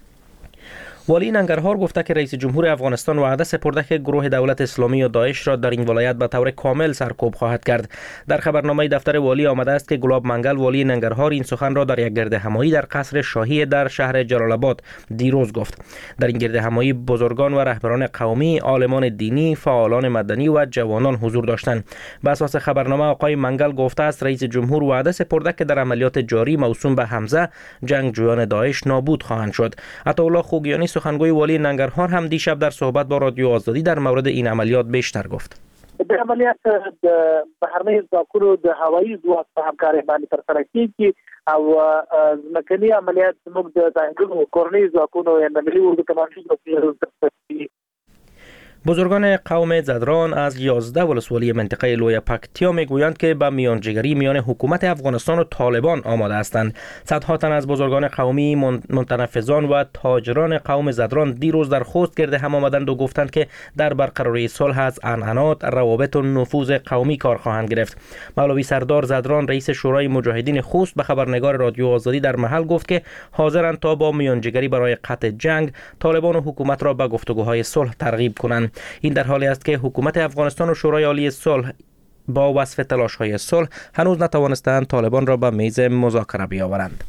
والی ننگرهار گفته که رئیس جمهور افغانستان وعده سپرده که گروه دولت اسلامی و داعش را در این ولایت به طور کامل سرکوب خواهد کرد. در خبرنامه دفتر والی آمده است که گلاب منگل والی ننگرهار این سخن را در یک گردهمایی در قصر شاهی در شهر جلال آباد دیروز گفت. در این گردهمایی بزرگان و رهبران قومی، عالمان دینی، فعالان مدنی و جوانان حضور داشتند. به اساس خبرنامه آقای منگل گفته است رئیس جمهور وعده سپرده که در عملیات جاری موسوم به حمزه جنگجویان داعش نابود خواهند شد. عطاالله خوگیانی سخنگوی والی ننگرهار هم دیشب در صحبت با رادیو آزادی در مورد این عملیات بیشتر گفت. د عملیات د بهرنۍ ځواکونو د هوایي ځواک په همکارۍ باندې ترسره کیږي او ځمکني عملیات زموږ د ځانګړو کورنۍ ځواکونو یا ملي اردو کمانډو په ترسره کیږي. بزرگان قوم زدران از یازده ولسوالی منطقه لوی پکتیا میگویند که به میانجیگری میان حکومت افغانستان و طالبان آماده هستند. صدها تن از بزرگان قومی، متنفذان و تاجران قوم زدران دیروز در خوست گرد هم آمدند و گفتند که در برقراری صلح از عنعنات، روابط و نفوذ قومی کار خواهند گرفت. مولوی سردار زدران رئیس شورای مجاهدین خوست به خبرنگار رادیو آزادی در محل گفت که حاضرند تا با میانجیگری برای قطع جنگ طالبان و حکومت را به گفتگوهای صلح ترغیب کنند. این در حالی است که حکومت افغانستان و شورای عالی صلح با وصف تلاش‌های صلح هنوز نتوانستند طالبان را به میز مذاکره بیاورند.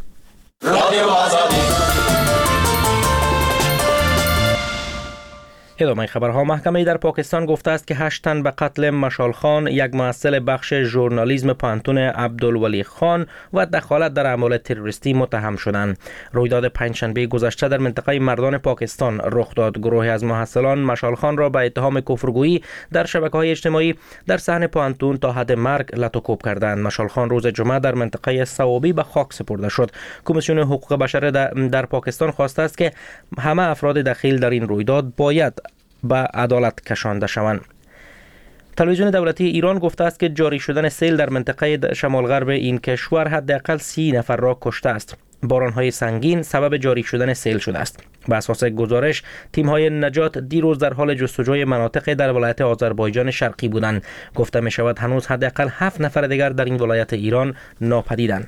ادامه خبرها. محکمه در پاکستان گفته است که هشت تن به قتل مشال خان، یک محصل بخش ژورنالیسم پوهنتون عبدالولی خان و دخالت در اعمال تروریستی متهم شدند. رویداد پنجشنبه گذشته در منطقه مردان پاکستان رخ داد. گروهی از محصلان مشال خان را به اتهام کفرگویی در شبکه‌های اجتماعی در صحن پوهنتون تا حد مرگ لطوکوب کردند. مشال خان روز جمعه در منطقه صوابی به خاک سپرده شد. کمیسیون حقوق بشر در پاکستان خواسته است که همه افراد دخیل در این رویداد باید به عدالت کشانده شوند. تلویزیون دولتی ایران گفته است که جاری شدن سیل در منطقه شمال غرب این کشور حداقل سی نفر را کشته است. باران‌های سنگین سبب جاری شدن سیل شده است. بر اساس گزارش، تیم‌های نجات دیروز در حال جستجوی مناطق در ولایت آذربایجان شرقی بودند. گفته می شود هنوز حداقل هفت نفر دیگر در این ولایت ایران ناپدیدند.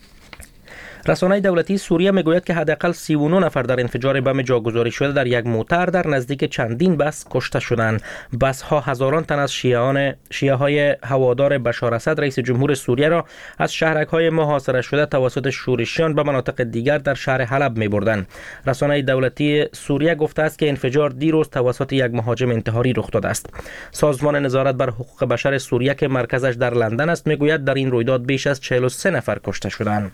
رسانه دولتی سوریه میگوید که حداقل سی و نه نفر در انفجار بم جاگذاری شده در یک موتر در نزدیک چندین بس کشته شدند. بس ها هزاران تن از شیعان شیعه های هوادار بشار اسد رئیس جمهور سوریه را از شهرک های محاصره شده توسط شورشیان به مناطق دیگر در شهر حلب می بردند. رسانه دولتی سوریه گفته است که انفجار دیروز توسط یک مهاجم انتحاری رخ داده است. سازمان نظارت بر حقوق بشر سوریه که مرکزش در لندن است میگوید در این رویداد بیش از چهل و سه نفر کشته شدند.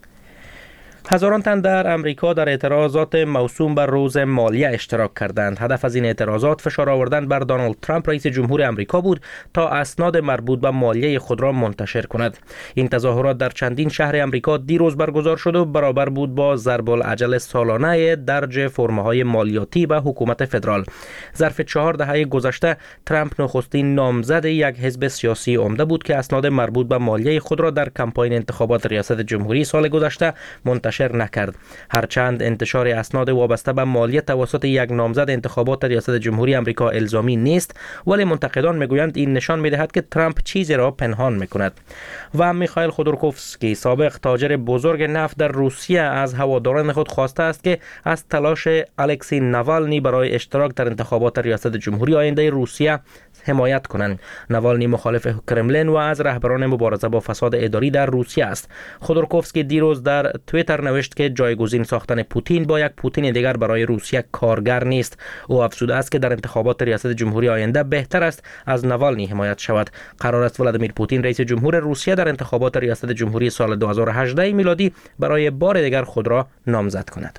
هزاران تن در امریکا در اعتراضات موسوم بر روز مالیه اشتراک کردند. هدف از این اعتراضات فشار آوردن بر دونالد ترامپ رئیس جمهور امریکا بود تا اسناد مربوط به مالیه خود را منتشر کند. این تظاهرات در چندین شهر امریکا دیروز برگزار شد و برابر بود با ضرب العجل سالانه درج فرم‌های مالیاتی به حکومت فدرال. ظرف چهار دهه گذشته ترامپ نخستین نامزد یک حزب سیاسی عمده بود که اسناد مربوط به مالیه خود را در کمپاین انتخابات ریاست جمهوری سال گذشته منتشر نکرد. هرچند انتشار اسناد وابسته به مالیه توسط یک نامزد انتخابات ریاست جمهوری آمریکا الزامی نیست، ولی منتقدان میگویند این نشان میدهد که ترامپ چیزی را پنهان میکند. و میخائیل خودورکوفسکی سابق تاجر بزرگ نفت در روسیه از هواداران خود خواسته است که از تلاش الکسی ناوالنی برای اشتراک در انتخابات ریاست جمهوری آینده روسیه حمایت کنند. ناوالنی مخالف کرملین و از رهبران مبارزه با فساد اداری در روسیه است. خودورکوفسکی دیروز در توییتر نوشت که جایگزین ساختن پوتین با یک پوتین دیگر برای روسیه کارگر نیست. او افزوده است که در انتخابات ریاست جمهوری آینده بهتر است از ناوالنی حمایت شود. قرار است ولادیمیر پوتین رئیس جمهور روسیه در انتخابات ریاست جمهوری سال دو هزار و هجده میلادی برای بار دیگر خود را نامزد کند.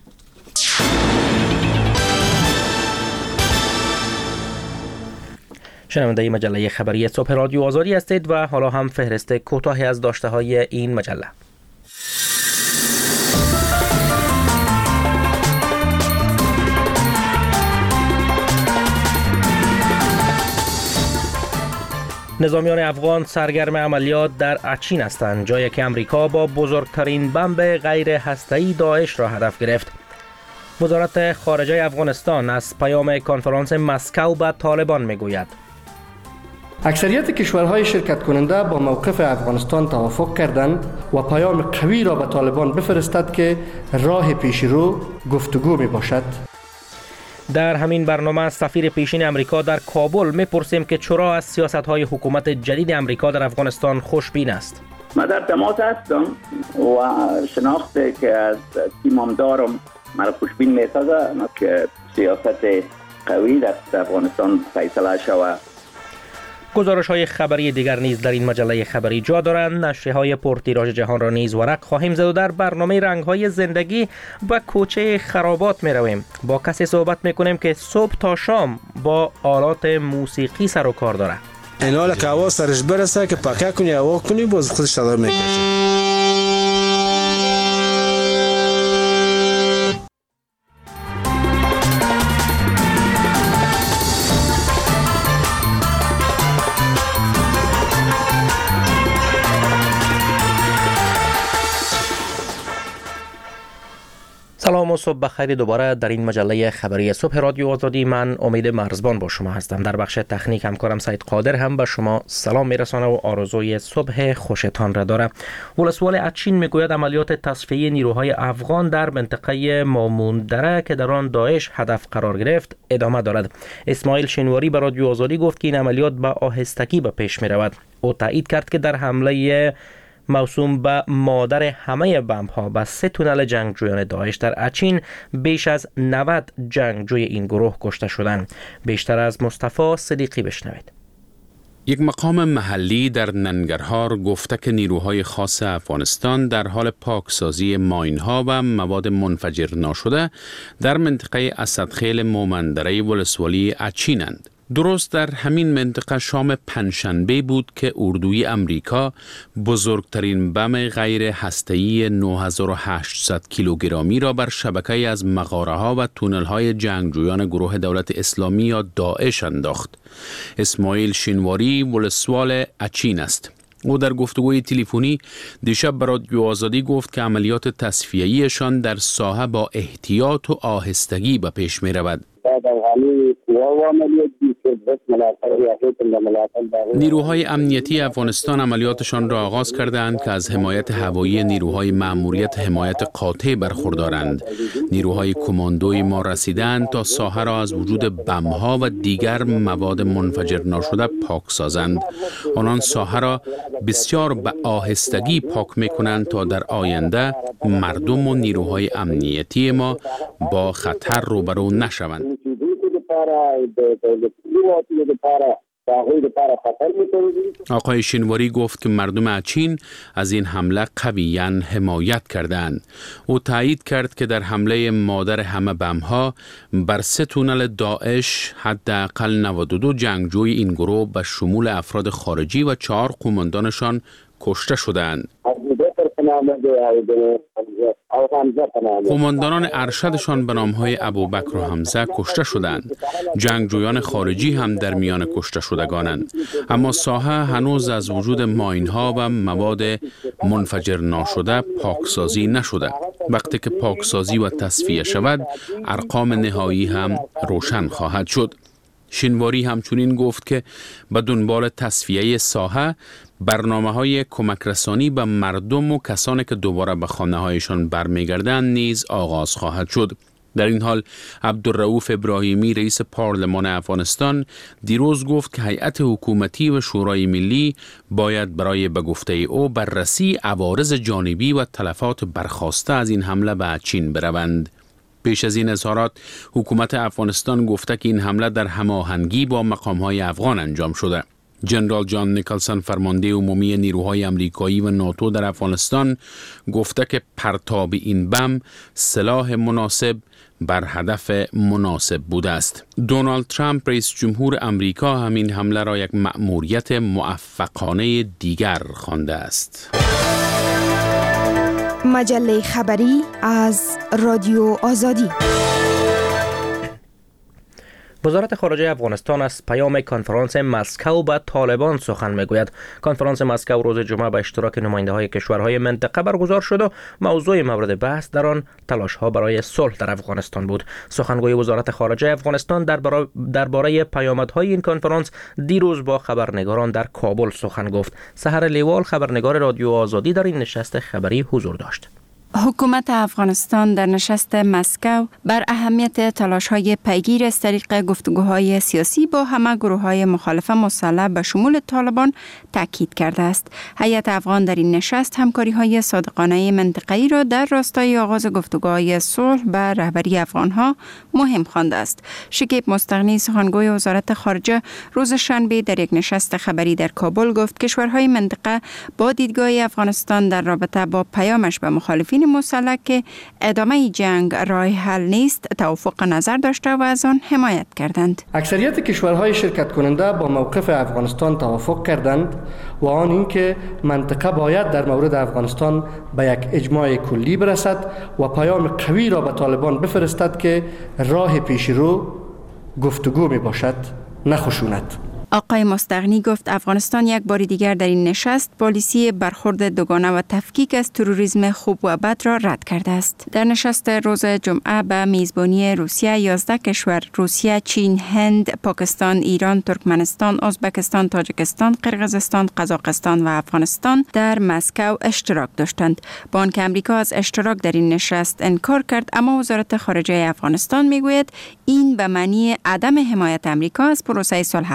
شنونده مجله خبری صبح رادیو آزادی هستید و حالا هم فهرست کوتاهی از داشته‌های این مجله. نظامیان افغان سرگرم عملیات در اچین هستند، جایی که امریکا با بزرگترین بمب غیر هسته‌ای داعش را هدف گرفت. وزارت خارجه افغانستان از پیام کنفرانس مسکو به طالبان میگوید اکثریت کشورهای شرکت کننده با موقف افغانستان توافق کردند و پیام قوی را به طالبان بفرستد که راه پیش رو گفتگو می باشد. در همین برنامه سفیر پیشین امریکا در کابل میپرسیم که چرا از سیاست‌های حکومت جدید امریکا در افغانستان خوشبین است. من در تماس هستم و شناخته که از تیمم دارم مرا خوشبین میسازه که سیاست قوی در افغانستان فیصله شود. گزارش های خبری دیگر نیز در این مجله خبری جا دارند. نشریه های پرتیراژ جهان را نیز ورق خواهیم زد و در برنامه رنگ های زندگی به کوچه خرابات می رویم. با کسی صحبت می کنیم که صبح تا شام با آلات موسیقی سر و کار داره. این حالا که آواز سرش برسه که پاکه کنی هوا کنی باز خودش تدار میکشه. سلام و صبح بخیر دوباره در این مجله خبری صبح رادیو آزادی. من امید مرزبان با شما هستم. در بخش تکنیک همکارم سید قادر هم به شما سلام میرسانه و آرزوی صبح خوشتان را داره. ولسوال اچین میگوید عملیات تصفیه نیروهای افغان در منطقه ماموندره که در آن داعش هدف قرار گرفت ادامه دارد. اسماعیل شینواری به رادیو آزادی گفت که این عملیات با آهستگی به پیش میرود. او تایید کرد که در حمله موسوم به مادر همه بمب‌ها به سه تونل جنگجویان داعش در اچین بیش از نود جنگجوی این گروه کشته شدند. بیشتر از مصطفی صدیقی بشنوید. یک مقام محلی در ننگرهار گفته که نیروهای خاص افغانستان در حال پاکسازی ماین‌ها و مواد منفجر ناشده در منطقه اسدخیل مومندره ولسوالی اچینند. درست در همین منطقه شام پنجشنبه بود که اردوی امریکا بزرگترین بم غیر هسته‌ای نه هزار و هشتصد کیلوگرمی را بر شبکه از مغاره‌ها و تونل‌های جنگجویان گروه دولت اسلامی یا داعش انداخت. اسماعیل شینواری ولسوال اچین است. او در گفتگوی تلفنی دیشب به رادیو آزادی گفت که عملیات تصفیه‌ایشان در ساحه با احتیاط و آهستگی به پیش می رود. نیروهای امنیتی افغانستان عملیاتشان را آغاز کردند که از حمایت هوایی نیروهای مأموریت حمایت قاطع برخوردارند. نیروهای کماندوی ما رسیدند تا ساحه را از وجود بم‌ها و دیگر مواد منفجر ناشده پاک سازند. آنان ساحه را بسیار به آهستگی پاک می‌کنند تا در آینده مردم و نیروهای امنیتی ما با خطر روبرو نشوند. آقای شینواری گفت که مردم اچین از این حمله قویاً حمایت کردند. او تایید کرد که در حمله مادر همه بم‌ها بر سه تونل داعش حداقل نود و دو جنگجوی این گروه به شمول افراد خارجی و چهار قماندانشان کشته شدند. قماندانان ارشدشان به نام‌های ابوبکر و حمزه کشته شدند. جنگجویان خارجی هم در میان کشته شدگانند. اما ساحه هنوز از وجود ماین‌ها و مواد منفجر ناشده پاکسازی نشده. وقتی که پاکسازی و تصفیه شود، ارقام نهایی هم روشن خواهد شد. شینواری همچنین گفت که به دنبال تصفیه ساحه برنامه‌های کمک رسانی به مردم و کسانی که دوباره به خانه‌هایشان برمیگردند نیز آغاز خواهد شد. در این حال عبدالرؤوف ابراهیمی رئیس پارلمان افغانستان دیروز گفت که هیئت حکومتی و شورای ملی باید برای به گفته او بررسی عوارض جانبی و تلفات برخاسته از این حمله به چین بروند. پیش از این اظهارات حکومت افغانستان گفته که این حمله در هماهنگی با مقام‌های افغان انجام شده. جنرال جان نیکلسن فرمانده عمومی نیروهای امریکایی و ناتو در افغانستان گفته که پرتاب این بم سلاح مناسب بر هدف مناسب بوده است. دونالد ترامپ رئیس جمهور امریکا همین حمله را یک مأموریت موفقانه دیگر خوانده است. مجله خبری از رادیو آزادی. وزارت خارجه افغانستان از پیام کنفرانس مسکو به طالبان سخن میگوید. کنفرانس مسکو روز جمعه به اشتراک نماینده های کشورهای منطقه برگزار شد و موضوع مورد بحث در آن تلاش ها برای صلح در افغانستان بود. سخنگوی وزارت خارجه افغانستان درباره پیامدهای این کنفرانس دیروز با خبرنگاران در کابل سخن گفت. سحر لیوال خبرنگار رادیو آزادی در این نشست خبری حضور داشت. حکومت افغانستان در نشست مسکو بر اهمیت تلاش‌های پیگیر از طریق گفتگوهای سیاسی با همه گروه‌های مخالف مسلح به شمول طالبان تاکید کرده است. هیئت افغان در این نشست همکاری‌های صادقانه منطقه‌ای را در راستای آغاز گفتگوهای صلح به رهبری افغان‌ها مهم خوانده است. شکیب مستغنی سخنگوی وزارت خارجه روز شنبه در یک نشست خبری در کابل گفت کشورهای منطقه با دیدگاه افغانستان در رابطه با پیامش به مخالفین مسلح که ادامه جنگ راه حل نیست توافق نظر داشته و از آن حمایت کردند. اکثریت کشورهای شرکت کننده با موقف افغانستان توافق کردند و آن اینکه منطقه باید در مورد افغانستان به یک اجماع کلی برسد و پیام قوی را به طالبان بفرستد که راه پیشرو گفتگو می باشد نه خشونت. آقای مستغنی گفت افغانستان یک بار دیگر در این نشست پالیسی برخورد دوگانه و تفکیک از تروریسم خوب و بد را رد کرده است. در نشست روز جمعه به میزبانی روسیه یازده کشور روسیه، چین، هند، پاکستان، ایران، ترکمنستان، ازبکستان، تاجیکستان، قرقیزستان، قزاقستان و افغانستان در مسکو اشتراک داشتند. با آنکه امریکا از اشتراک در این نشست انکار کرد، اما وزارت خارجه افغانستان میگوید این به معنی عدم حمایت امریکا از پروسه صلح افغانستان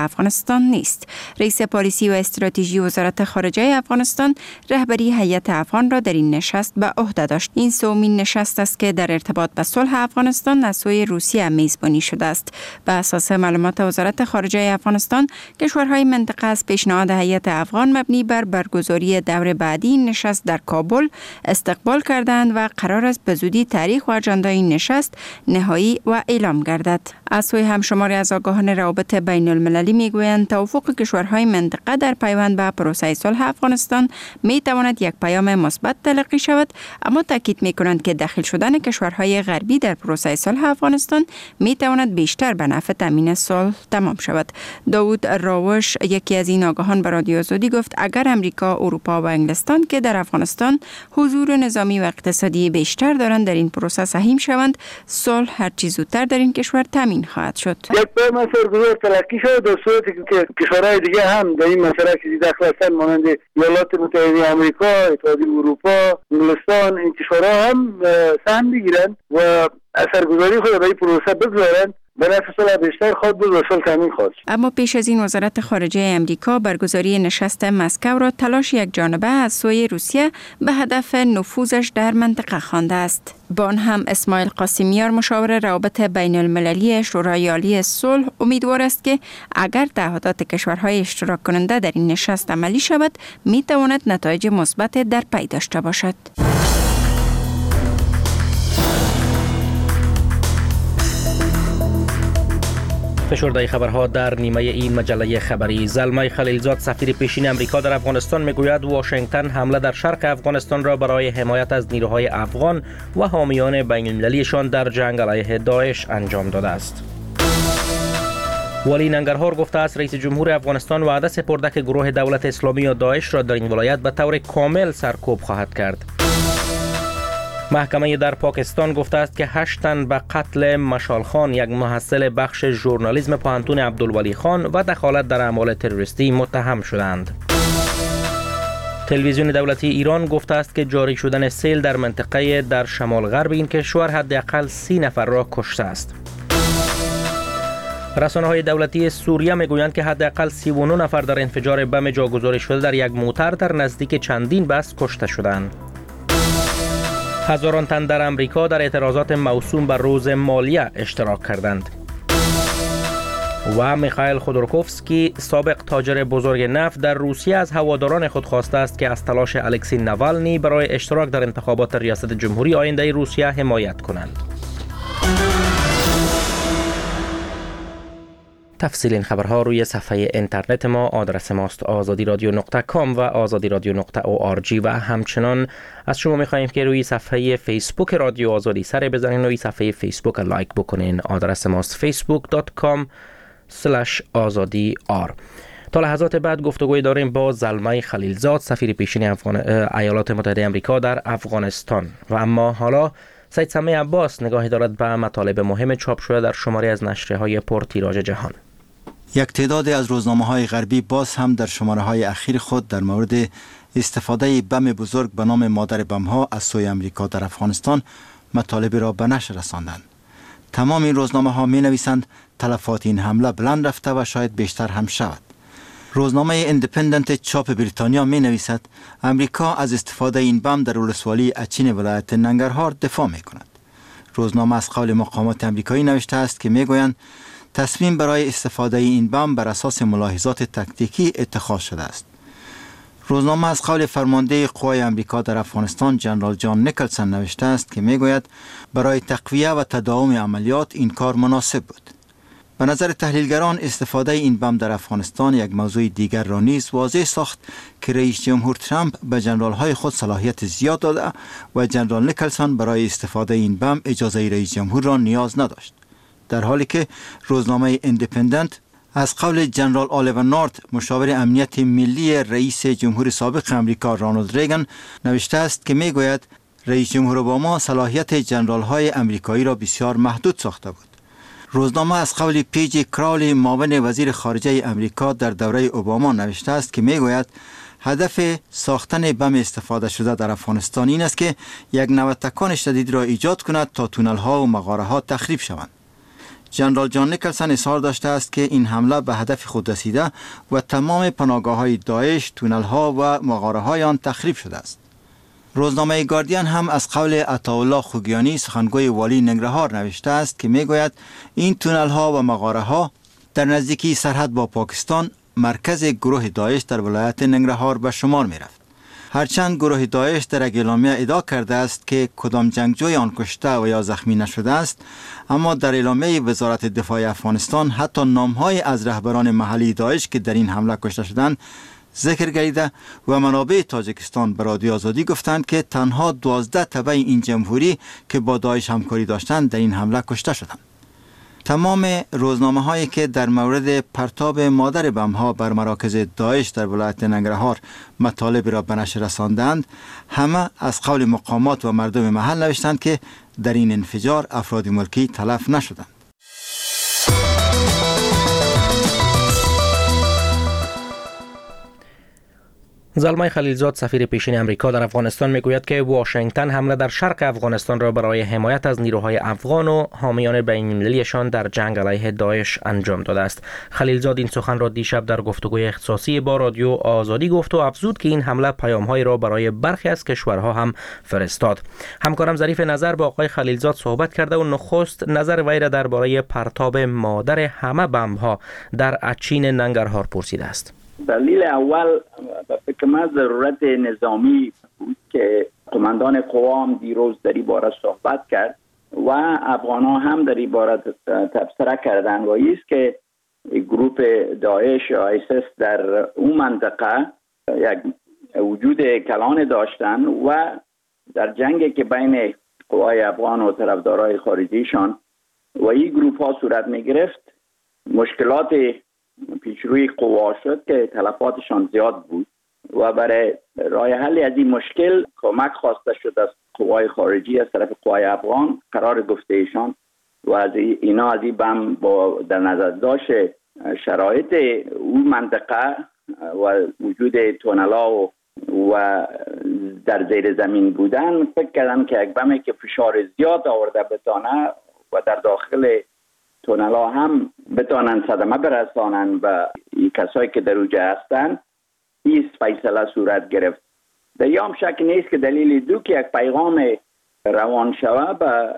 افغانستان نیست. رئیس پالیسی و استراتژی وزارت خارجه افغانستان رهبری هیئت افغان را در این نشست به عهده داشت. این سومین نشست است که در ارتباط به صلح افغانستان از سوی روسیه میزبانی شده است. به اساس معلومات وزارت خارجه افغانستان، کشورهای منطقه از پیشنهاد هیئت افغان مبنی بر برگزاری دور بعدی این نشست در کابل استقبال کردند و قرار است به زودی تاریخ و اجنده این نشست نهایی و اعلام گردد. از سوی همشماری از آگاهان روابط بین المللی میگویند توافق کشورهای منطقه در پیوند به پروسه صلح افغانستان می تواند یک پیام مثبت تلقی شود، اما تاکید می کنند که داخل شدن کشورهای غربی در پروسه صلح افغانستان می تواند بیشتر به نفع تامین صلح تمام شود. داوود راوش، یکی از این آگاهان، به رادیو آزادی گفت اگر امریکا، اروپا و انگلستان که در افغانستان حضور نظامی و اقتصادی بیشتر دارند در این پروسه سهیم شوند، صلح هر چه زودتر در این کشور تامین خواهد شد. یک پیام سرگذار تلقی شد در صورتی که کشورهای دیگه هم در این مسئله که داخل هستند، مانند ایالات متحده آمریکا، اتحادیه اروپا، انگلستان، این کشورها هم سهم بگیرند و اثرگذاری خود به این پروسه بگذارند، به نفع صلح بیشتر خواهد بود و صلح تامین خواهد شد. اما پیش از این وزارت خارجه امریکا برگزاری نشست مسکو را تلاش یک جانبه از سوی روسیه به هدف نفوذش در منطقه خوانده است. با آن هم اسماعیل قاسمیار، مشاور روابط بین المللی شورای عالی صلح، امیدوار است که اگر تعهدات کشورهای اشتراک کننده در این نشست عملی شود، می تواند نتایج مثبت در پی داشته باشد. فشرده خبرها در نیمه این مجله خبری. زلمه خلیلزاد، سفیر پیشین امریکا در افغانستان، میگوید واشنگتن حمله در شرق افغانستان را برای حمایت از نیروهای افغان و حامیان بین المللیشان در جنگ علیه داعش انجام داده است. ولی ننگرهار گفته است رئیس جمهور افغانستان وعده سپرده که گروه دولت اسلامی یا داعش را در این ولایت به طور کامل سرکوب خواهد کرد. محکمه در پاکستان گفته است که هشت تن به قتل مشال خان، یک محصل بخش ژورنالیسم پوهنتون عبدالولی خان، و دخالت در اعمال تروریستی متهم شدند. تلویزیون دولتی ایران گفته است که جاری شدن سیل در منطقه در شمال غرب این کشور حداقل سی نفر را کشته است. رسانه‌های دولتی سوریه میگویند که حداقل سی و نه نفر در انفجار بم جاگذاری شده در یک موتر در نزدیک چندین بس کشته شدند. هزاران تن در امریکا در اعتراضات موسوم به روز مالیه اشتراک کردند. و میخائیل خودورکوفسکی، سابق تاجر بزرگ نفت، در روسیه از هواداران خود خواسته است که از تلاش الکسی ناوالنی برای اشتراک در انتخابات ریاست جمهوری آینده روسیه حمایت کنند. تفصیل این خبرها روی صفحه اینترنت ما. آدرس ماست آزادی رادیو نقطه کام و آزادی رادیو نقطه او آر جی و همچنان از شما میخواییم که روی صفحه فیسبوک رادیو آزادی سر بزنین و روی صفحه فیسبوک لایک بکنین. آدرس ماست فیسبوک دات کام اسلش آزادی آر. تا لحظات بعد گفتگوی داریم با زلمه خلیلزاد، سفیر پیشین افغان... ایالات متحده آمریکا در افغانستان. و اما حالا سید سمیع عباس نگاهی دارد به مطالب مهم چاپ شده در شماری از نشریه‌های پرتیراژ جهان. یک تعدادی از روزنامه‌های غربی باز هم در شماره‌های اخیر خود در مورد استفاده بم بزرگ به نام مادر بم‌ها از سوی امریکا در افغانستان مطالب را به نشر رساندند. تمام این روزنامه‌ها می‌نویسند تلفات این حمله بلند رفته و شاید بیشتر هم شود. روزنامه ایندیپندنت چاپ بریتانیا می‌نویسد امریکا از استفاده این بم در ولسوالی اچین ولایت ننگرهار دفاع می‌کند. روزنامه از قول مقامات آمریکایی نوشته است که می‌گویند تصمیم برای استفاده این بم بر اساس ملاحظات تکتیکی اتخاذ شده است. روزنامه از قول فرمانده قوای آمریکا در افغانستان جنرال جان نیکلسن نوشته است که میگوید برای تقویه و تداوم عملیات این کار مناسب بود. به نظر تحلیلگران استفاده این بم در افغانستان یک موضوع دیگر را نیز واضح ساخت که رئیس جمهور ترامپ به جنرال‌های خود صلاحیت زیاد داده و جنرال نیکلسن برای استفاده این بم اجازه رئیس جمهور را نیاز نداشت. در حالی که روزنامه ایندیپندنت از قول جنرال آلیور نورت، مشاور امنیت ملی رئیس جمهور سابق امریکا رونالد ریگن، نوشته است که میگوید رئیس جمهور اوباما صلاحیت جنرال‌های امریکایی را بسیار محدود ساخته بود. روزنامه از قول پیجی کراولی، معاون وزیر خارجه امریکا در دوره اوباما، نوشته است که میگوید هدف ساختن بم استفاده شده در افغانستان این است که یک نوتکان شدید را ایجاد کند تا تونل‌ها و مغاره‌ها تخریب شوند. ژنرال جان نیکلسن اظهار داشته است که این حمله به هدف خود رسیده و تمام پناهگاه‌های داعش، تونل‌ها و مغاره‌های آن تخریب شده است. روزنامه گاردین هم از قول عطاالله خوگیانی سخنگوی والی ننگرهار نوشته است که میگوید این تونل‌ها و مغاره‌ها در نزدیکی سرحد با پاکستان مرکز گروه داعش در ولایت ننگرهار به شمار می‌رفت. هرچند گروه داعش در اعلامیه ادعا کرده است که کدام جنگجوی آن کشته و یا زخمی نشده است، اما در اعلامیه وزارت دفاع افغانستان حتی نام‌های از رهبران محلی داعش که در این حمله کشته شدند ذکر گردیده و منابع تاجیکستان به رادیو آزادی گفتند که تنها دوازده تبع این جمهوری که با داعش همکاری داشتند در این حمله کشته شدند. تمام روزنامه هایی که در مورد پرتاب مادر بم ها بر مراکز داعش در ولایت ننگرهار مطالب را به نشر رساندند، همه از قول مقامات و مردم محل نوشتند که در این انفجار افراد ملکی تلف نشدند. زلمای خلیلزاد سفیر پیشین امریکا در افغانستان میگوید که واشنگتن حمله در شرق افغانستان را برای حمایت از نیروهای افغان و حامیان بین‌المللیشان در جنگ علیه داعش انجام داده است. خلیلزاد این سخن را دیشب در گفتگوی اختصاصی با رادیو آزادی گفت و افزود که این حمله پیام‌هایی را برای برخی از کشورها هم فرستاد. همکارم ظریف نظر با آقای خلیلزاد صحبت کرده و نخست نظر وی را درباره پرتاب مادر همه بمب‌ها در اچین ننگرهار پرسیده است. دلیل اول به فکر من ضرورت نظامی بود که قماندان قوا هم دیروز در این باره صحبت کرد و افغان ها هم در این باره تبصره کردن و ایست که گروپ داعش یا آیسیس در اون منطقه یک وجود کلان داشتن و در جنگی که بین قوای افغان و طرفدارای خارجیشان و این گروپ ها صورت می گرفت، مشکلات پیشروی قوا شد که تلفاتشان زیاد بود و برای راه حل از این مشکل کمک خواسته شد از قوای خارجی از طرف قوای افغان. قرار گفته ایشان و از اینا از این بم با در نظر داشت شرایط اون منطقه و وجود تونلا و, و در زیر زمین بودن فکر کردن که یک بمی که فشار زیاد آورده بتانه و در داخل تونلا هم بتانن صدمه برسانن و این کسایی که در اوجه هستن، این فیصله صورت گرفت. در یام شک نیست که دلیل دو که یک پیغام روان شوه به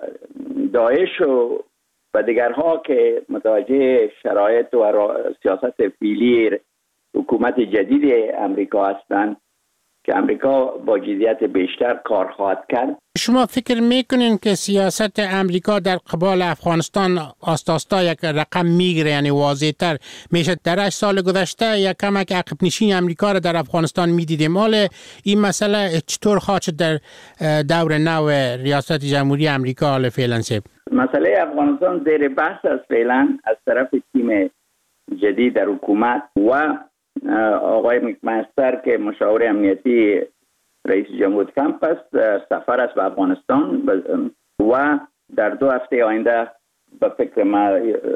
داعش و به دیگرها که متوجه شرایط و سیاست فعلی حکومت جدید امریکا هستند که امریکا با جدیت بیشتر کار خواهد کرد. شما فکر میکنین که سیاست امریکا در قبال افغانستان آستاستا یک رقم میگیره، یعنی واضح تر میشه؟ در هشت سال گذشته یک کمک عقب نشین امریکا را در افغانستان میدیدیم. حال این مسئله چطور خواهد شد در دور نو ریاست جمهوری امریکا حال فعلا سیب؟ مسئله افغانستان زیر بحث است فعلا از طرف تیم جدید در حکومت و آقای مکمستر که مشاور امنیتی رئیس جمهور ترامپ است. سفر است به افغانستان و در دو هفته آینده به فکر ما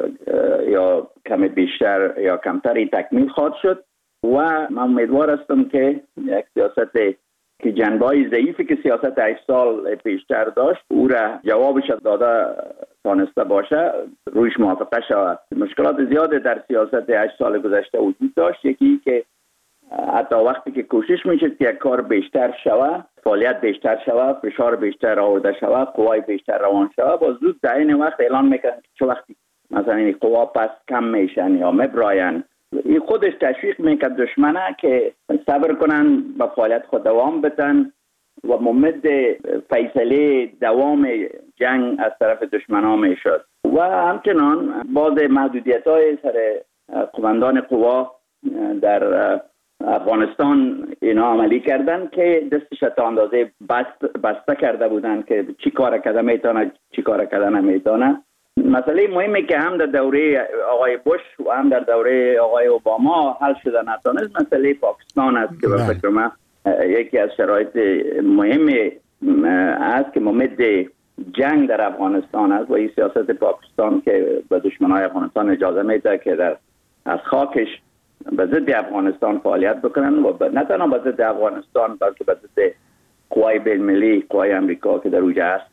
یا کم بیشتر یا کمتری تکمیل خواهد شد و من امیدوار هستم که یک سیاست که جنبه‌های ضعیفی که سیاست هشت سال پیشتر داشت او را جوابش داده تانسته باشه، رویش موافقه شود. مشکلات زیاد در سیاست هشت سال گذشته وجود داشت. یکی که حتی وقتی که کوشش میشه که یک کار بیشتر شود، فعالیت بیشتر شود، فشار بیشتر آورده شود، قوای بیشتر روان شود، با زود در این وقت اعلان میکنن که چه وقتی مثلا این قوا پس کم میشن یا مبراین. این خودش تشویق میکرد دشمنه که صبر کنن با فعالیت خود دوام بدن و ممد فیصله دوام جنگ از طرف دشمنان میشد. و همچنان بعض محدودیت های سر قماندان قوا در افغانستان اینا عملی کردن که دستش تا اندازه بست بسته کرده بودن که چی کار کرده میتونه چی کار کرده نمیتونه. مسئله مهمی که هم در دوره آقای بوش و هم در دوره آقای اوباما حل شده نتونست مسئله پاکستان است که به فکر من یکی از شرایط مهم است که ممد جنگ در افغانستان است و این سیاست پاکستان که به دشمنای افغانستان اجازه میده که در از خاکش به ضد افغانستان فعالیت بکنن و نه تنها به ضد افغانستان بلکه به ضد قوای بین‌المللی، قوای امریکا که در اونجا هستن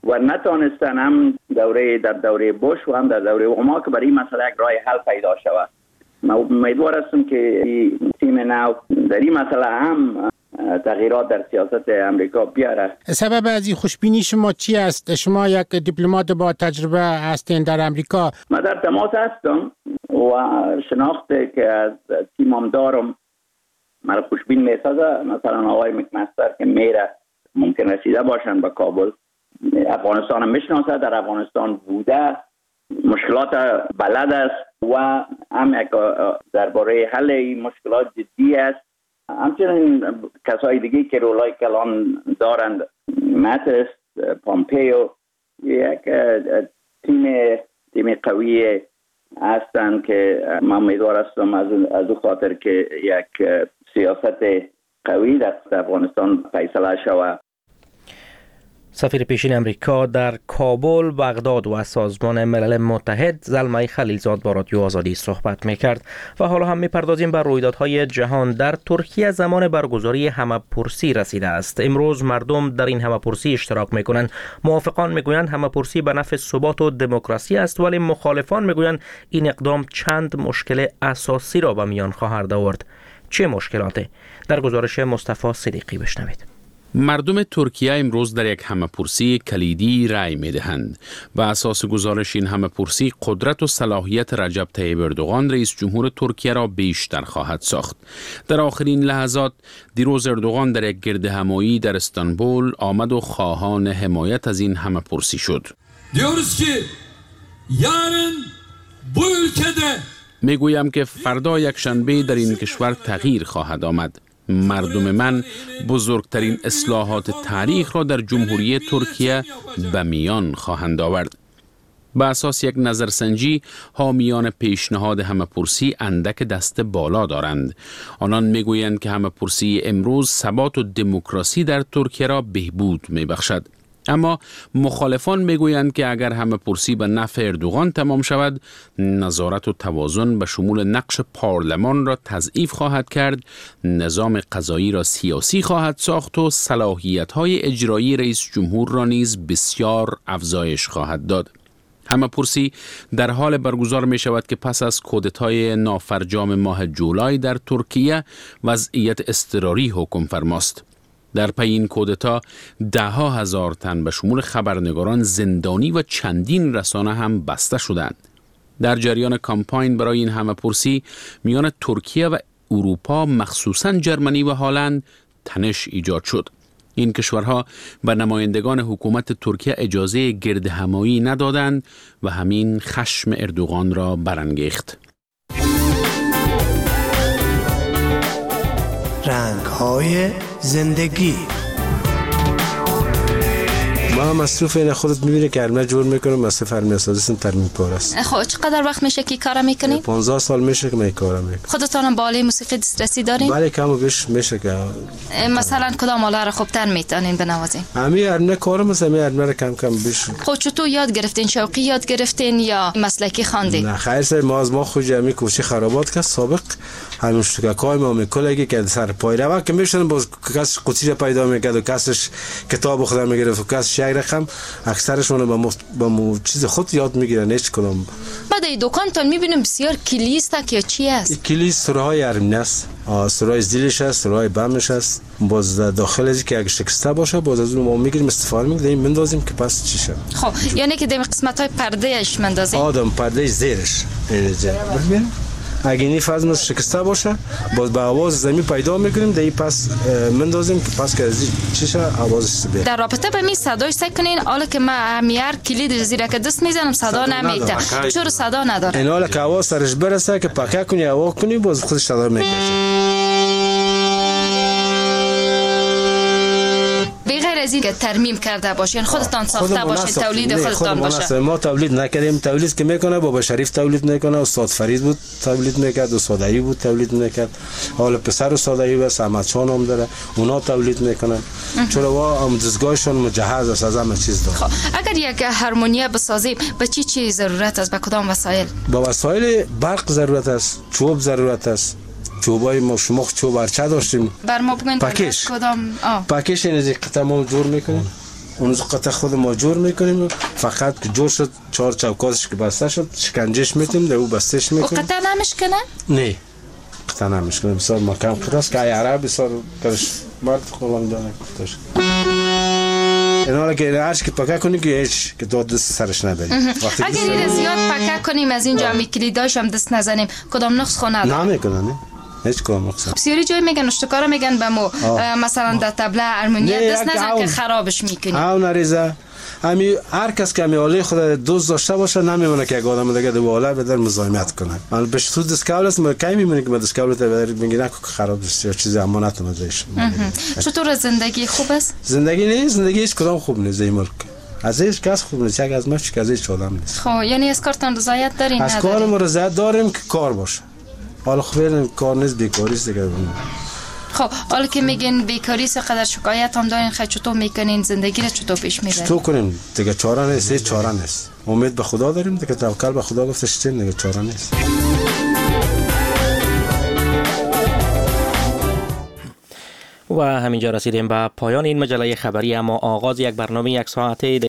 و نتانستن هم دوره در دوره بوش و هم در دوره اوباما که برای این مسئله یک راه حل پیدا شود. من امیدوار هستم که تیم نو در این مسئله هم تغییرات در سیاست امریکا بیاره. سبب از این خوشبینی شما چی است؟ شما یک دیپلمات با تجربه هستین در امریکا. من در تماس هستم و شناخت که از تیمم دارم مرا خوشبین میسازه. مثلا آقای مکمستر که میره ممکن رسیده باشن به کابل، افغانستان میشناسه، در افغانستان بوده، مشکلات بلد است و هم درباره حل این مشکلات جدی است. همچنین کسای دیگه که رولای کلان دارند، ماتس، پامپیو، یک تیم تیم قوی هستند که من امیدوار هستم از از او خاطر که یک سیاست قوی در افغانستان فیصله شود. سفیر پیشین امریکا در کابل، بغداد و سازمان ملل متحد زلمه خلیلزاد با رادیو آزادی صحبت میکرد. و حالا هم میپردازیم بر رویدادهای جهان. در ترکیه زمان برگزاری همه‌پرسی رسیده است. امروز مردم در این همه‌پرسی اشتراک میکنند. موافقان میگویند همه‌پرسی به نفع ثبات و دموکراسی است، ولی مخالفان میگویند این اقدام چند مشکل اساسی را به میان خواهد آورد. چه مشکلاتی؟ در گزارش مصطفی صدیقی بشنوید. مردم ترکیه امروز در یک همه‌پرسی کلیدی رأی می‌دهند. و اساس گزارش این همه‌پرسی قدرت و صلاحیت رجب طیب اردوغان رئیس جمهور ترکیه را بیشتر خواهد ساخت. در آخرین لحظات دیروز eردوغان در یک گردهمایی در استانبول آمد و خواهان حمایت از این همه‌پرسی شد. دیyoruz ki yarın bu ülkede میگویم که فردا یک شنبه در این کشور تغییر خواهد آمد. مردم من بزرگترین اصلاحات تاریخ را در جمهوری ترکیه به میان خواهند آورد. به اساس یک نظرسنجی حامیان پیشنهاد همه‌پرسی اندک دست بالا دارند. آنان میگویند که همه‌پرسی امروز ثبات و دموکراسی در ترکیه را بهبود میبخشد. اما مخالفان میگویند که اگر همه‌پرسی به نفع اردوغان تمام شود، نظارت و توازن به شمول نقش پارلمان را تضعیف خواهد کرد، نظام قضایی را سیاسی خواهد ساخت و صلاحیت‌های اجرایی رئیس جمهور را نیز بسیار افزایش خواهد داد. همه‌پرسی در حال برگزار می شود که پس از کودتای نافرجام ماه جولای در ترکیه وضعیت اضطراری حکم فرماست. در پی این کودتا ده ها هزار تن به شمول خبرنگاران زندانی و چندین رسانه هم بسته شدند. در جریان کامپاین برای این همه‌پرسی میان ترکیه و اروپا، مخصوصاً جرمنی و هلند، تنش ایجاد شد. این کشورها به نمایندگان حکومت ترکیه اجازه گردهمایی ندادند و همین خشم اردوغان را برانگیخت. رنگ‌های زندگی. ما مصروف این خودت می‌بینی که علمه جور میکنم، مصرف علمه اساسیستم ترمیم پار است. خب چقدر وقت میشه که کار میکنی؟ پانزده سال میشه که من کارم میکنم. خودتان بالای موسیقی دسترسی دارین؟ بله کم و بیش میشه که مثلا کدام آله را خوبتر میتونین بنوازین؟ همین علمه کارم است، همین علمه را کم کم بیش. خب چطور یاد گرفتین؟ شوقی یاد گرفتین یا مسلکی خواندین؟ نه خیر سر ما از ما خود جمعی کوچه خرابات که سابق همین شکای ما میکلگی که سر پای روا که میشن باز کس قوطی پیدا میکرد و کسش کتاب خودم میگرفت و کس شعر رقم اکثرشون با مو با مو چیز خود یاد میگیرن هیچ کدوم. بعد ای دکانتون میبینیم بسیار کلیست که چی است؟ کلیست سرهای ارمنی است، سرهای زیلش است، سرهای بمش است. باز داخل از که اگه شکسته باشه باز از اون ما میگیریم استفاده میکنیم میندازیم که پس چی شه. خب یعنی که دیم قسمت های پرده اش مندازیم؟ آدم پرده زیرش اینجا ببین اگه این فاز شکسته باشه باز با آواز زمین پیدا میکنیم دی پس مندازیم که پس که چیشه آوازش بیاد. در رابطه به می صداش سکنین حالا که من همیار کلید زیرا که دست میزنم صدا نمیده چرا صدا نداره؟ این حالا که آواز سرش برسه که پاکه کنی هوا کنی باز خودش صدا میکشه. از این که ترمیم کرده باشین خودتان ساخته باشین تولید خودتان باشه. ما تولید نکردیم، تولید که میکنه بابا شریف تولید میکنه، استاد فرید بود تولید میکرد، استاد ایوب بود تولید میکرد، حالا پسر استاد ایوب است احمد خان هم داره اونا تولید میکنن. چرا وا آموزشگاهشون مجهز است از همه چیز داره. خب اگر یک هارمونیا بسازیم به چی چی ضرورت است؟ به کدام وسایل؟ با وسایل برق ضرورت است، چوب ضرورت است. چوبای ما شما چوب برچه داشتیم بر ما بگوین پاکش کدام آه پاکش این از قطعه ما جور میکنیم اون قطعه خود ما جور میکنیم، فقط که جور شد چهار چوکاتش که بسته شد شکنجهش میتیم در او بستش میکنیم. و قطعه نمیشکنه؟ نه قطعه نمیشکنه، بسیار مکم قطعه که عرب بسیار درش مرد خودم دانه کفتش. اینا که هرچی که پکه کنیم که هیچ که داد دست سرش نداریم. اگر این زیاد پکه کنیم از اینجا می کلیداش هم دست نزنیم کدام نقص خونه داره؟ نمیکنه نه هیچ کدام نقص. بسیاری جای میگن اشتکارا میگن به مو مثلا در تبله ارمنیت دست نزن که خرابش میکنیم. او نریزه امی هر کس که امیاله خود دوست داشته باشه نمیمونه که یک آدم دیگه دواله بدر مزاحمت کنه. من به تو دسکاول است ما کی میمونه که ما دسکاول تا بدر میگه نکو خراب بشه یا چیزی امانت نمیشه. چطور زندگی خوب است؟ زندگی نه زندگی هیچ کدام خوب نیست این ملک. از هیچ کس خوب نیست، یک از ما که از هیچ آدم نیست. خب یعنی از کارتان رضایت دارین؟ از کار ما رضایت داریم که کار باشه. حالا خب کار نیست بیکاری است دیگه. خب حالا که میگین بیکاری سقدر شکایت هم دارین، خیلی چطور میکنین زندگی رو چطور پیش میبرین؟ چطور کنیم دیگه چاره نیست، هیچ چاره نیست. امید به خدا داریم دیگه، توکل به خدا گفتش چه دیگه چاره نیست. و همینجا رسیدیم به پایان این مجله خبری، اما آغاز یک برنامه یک ساعته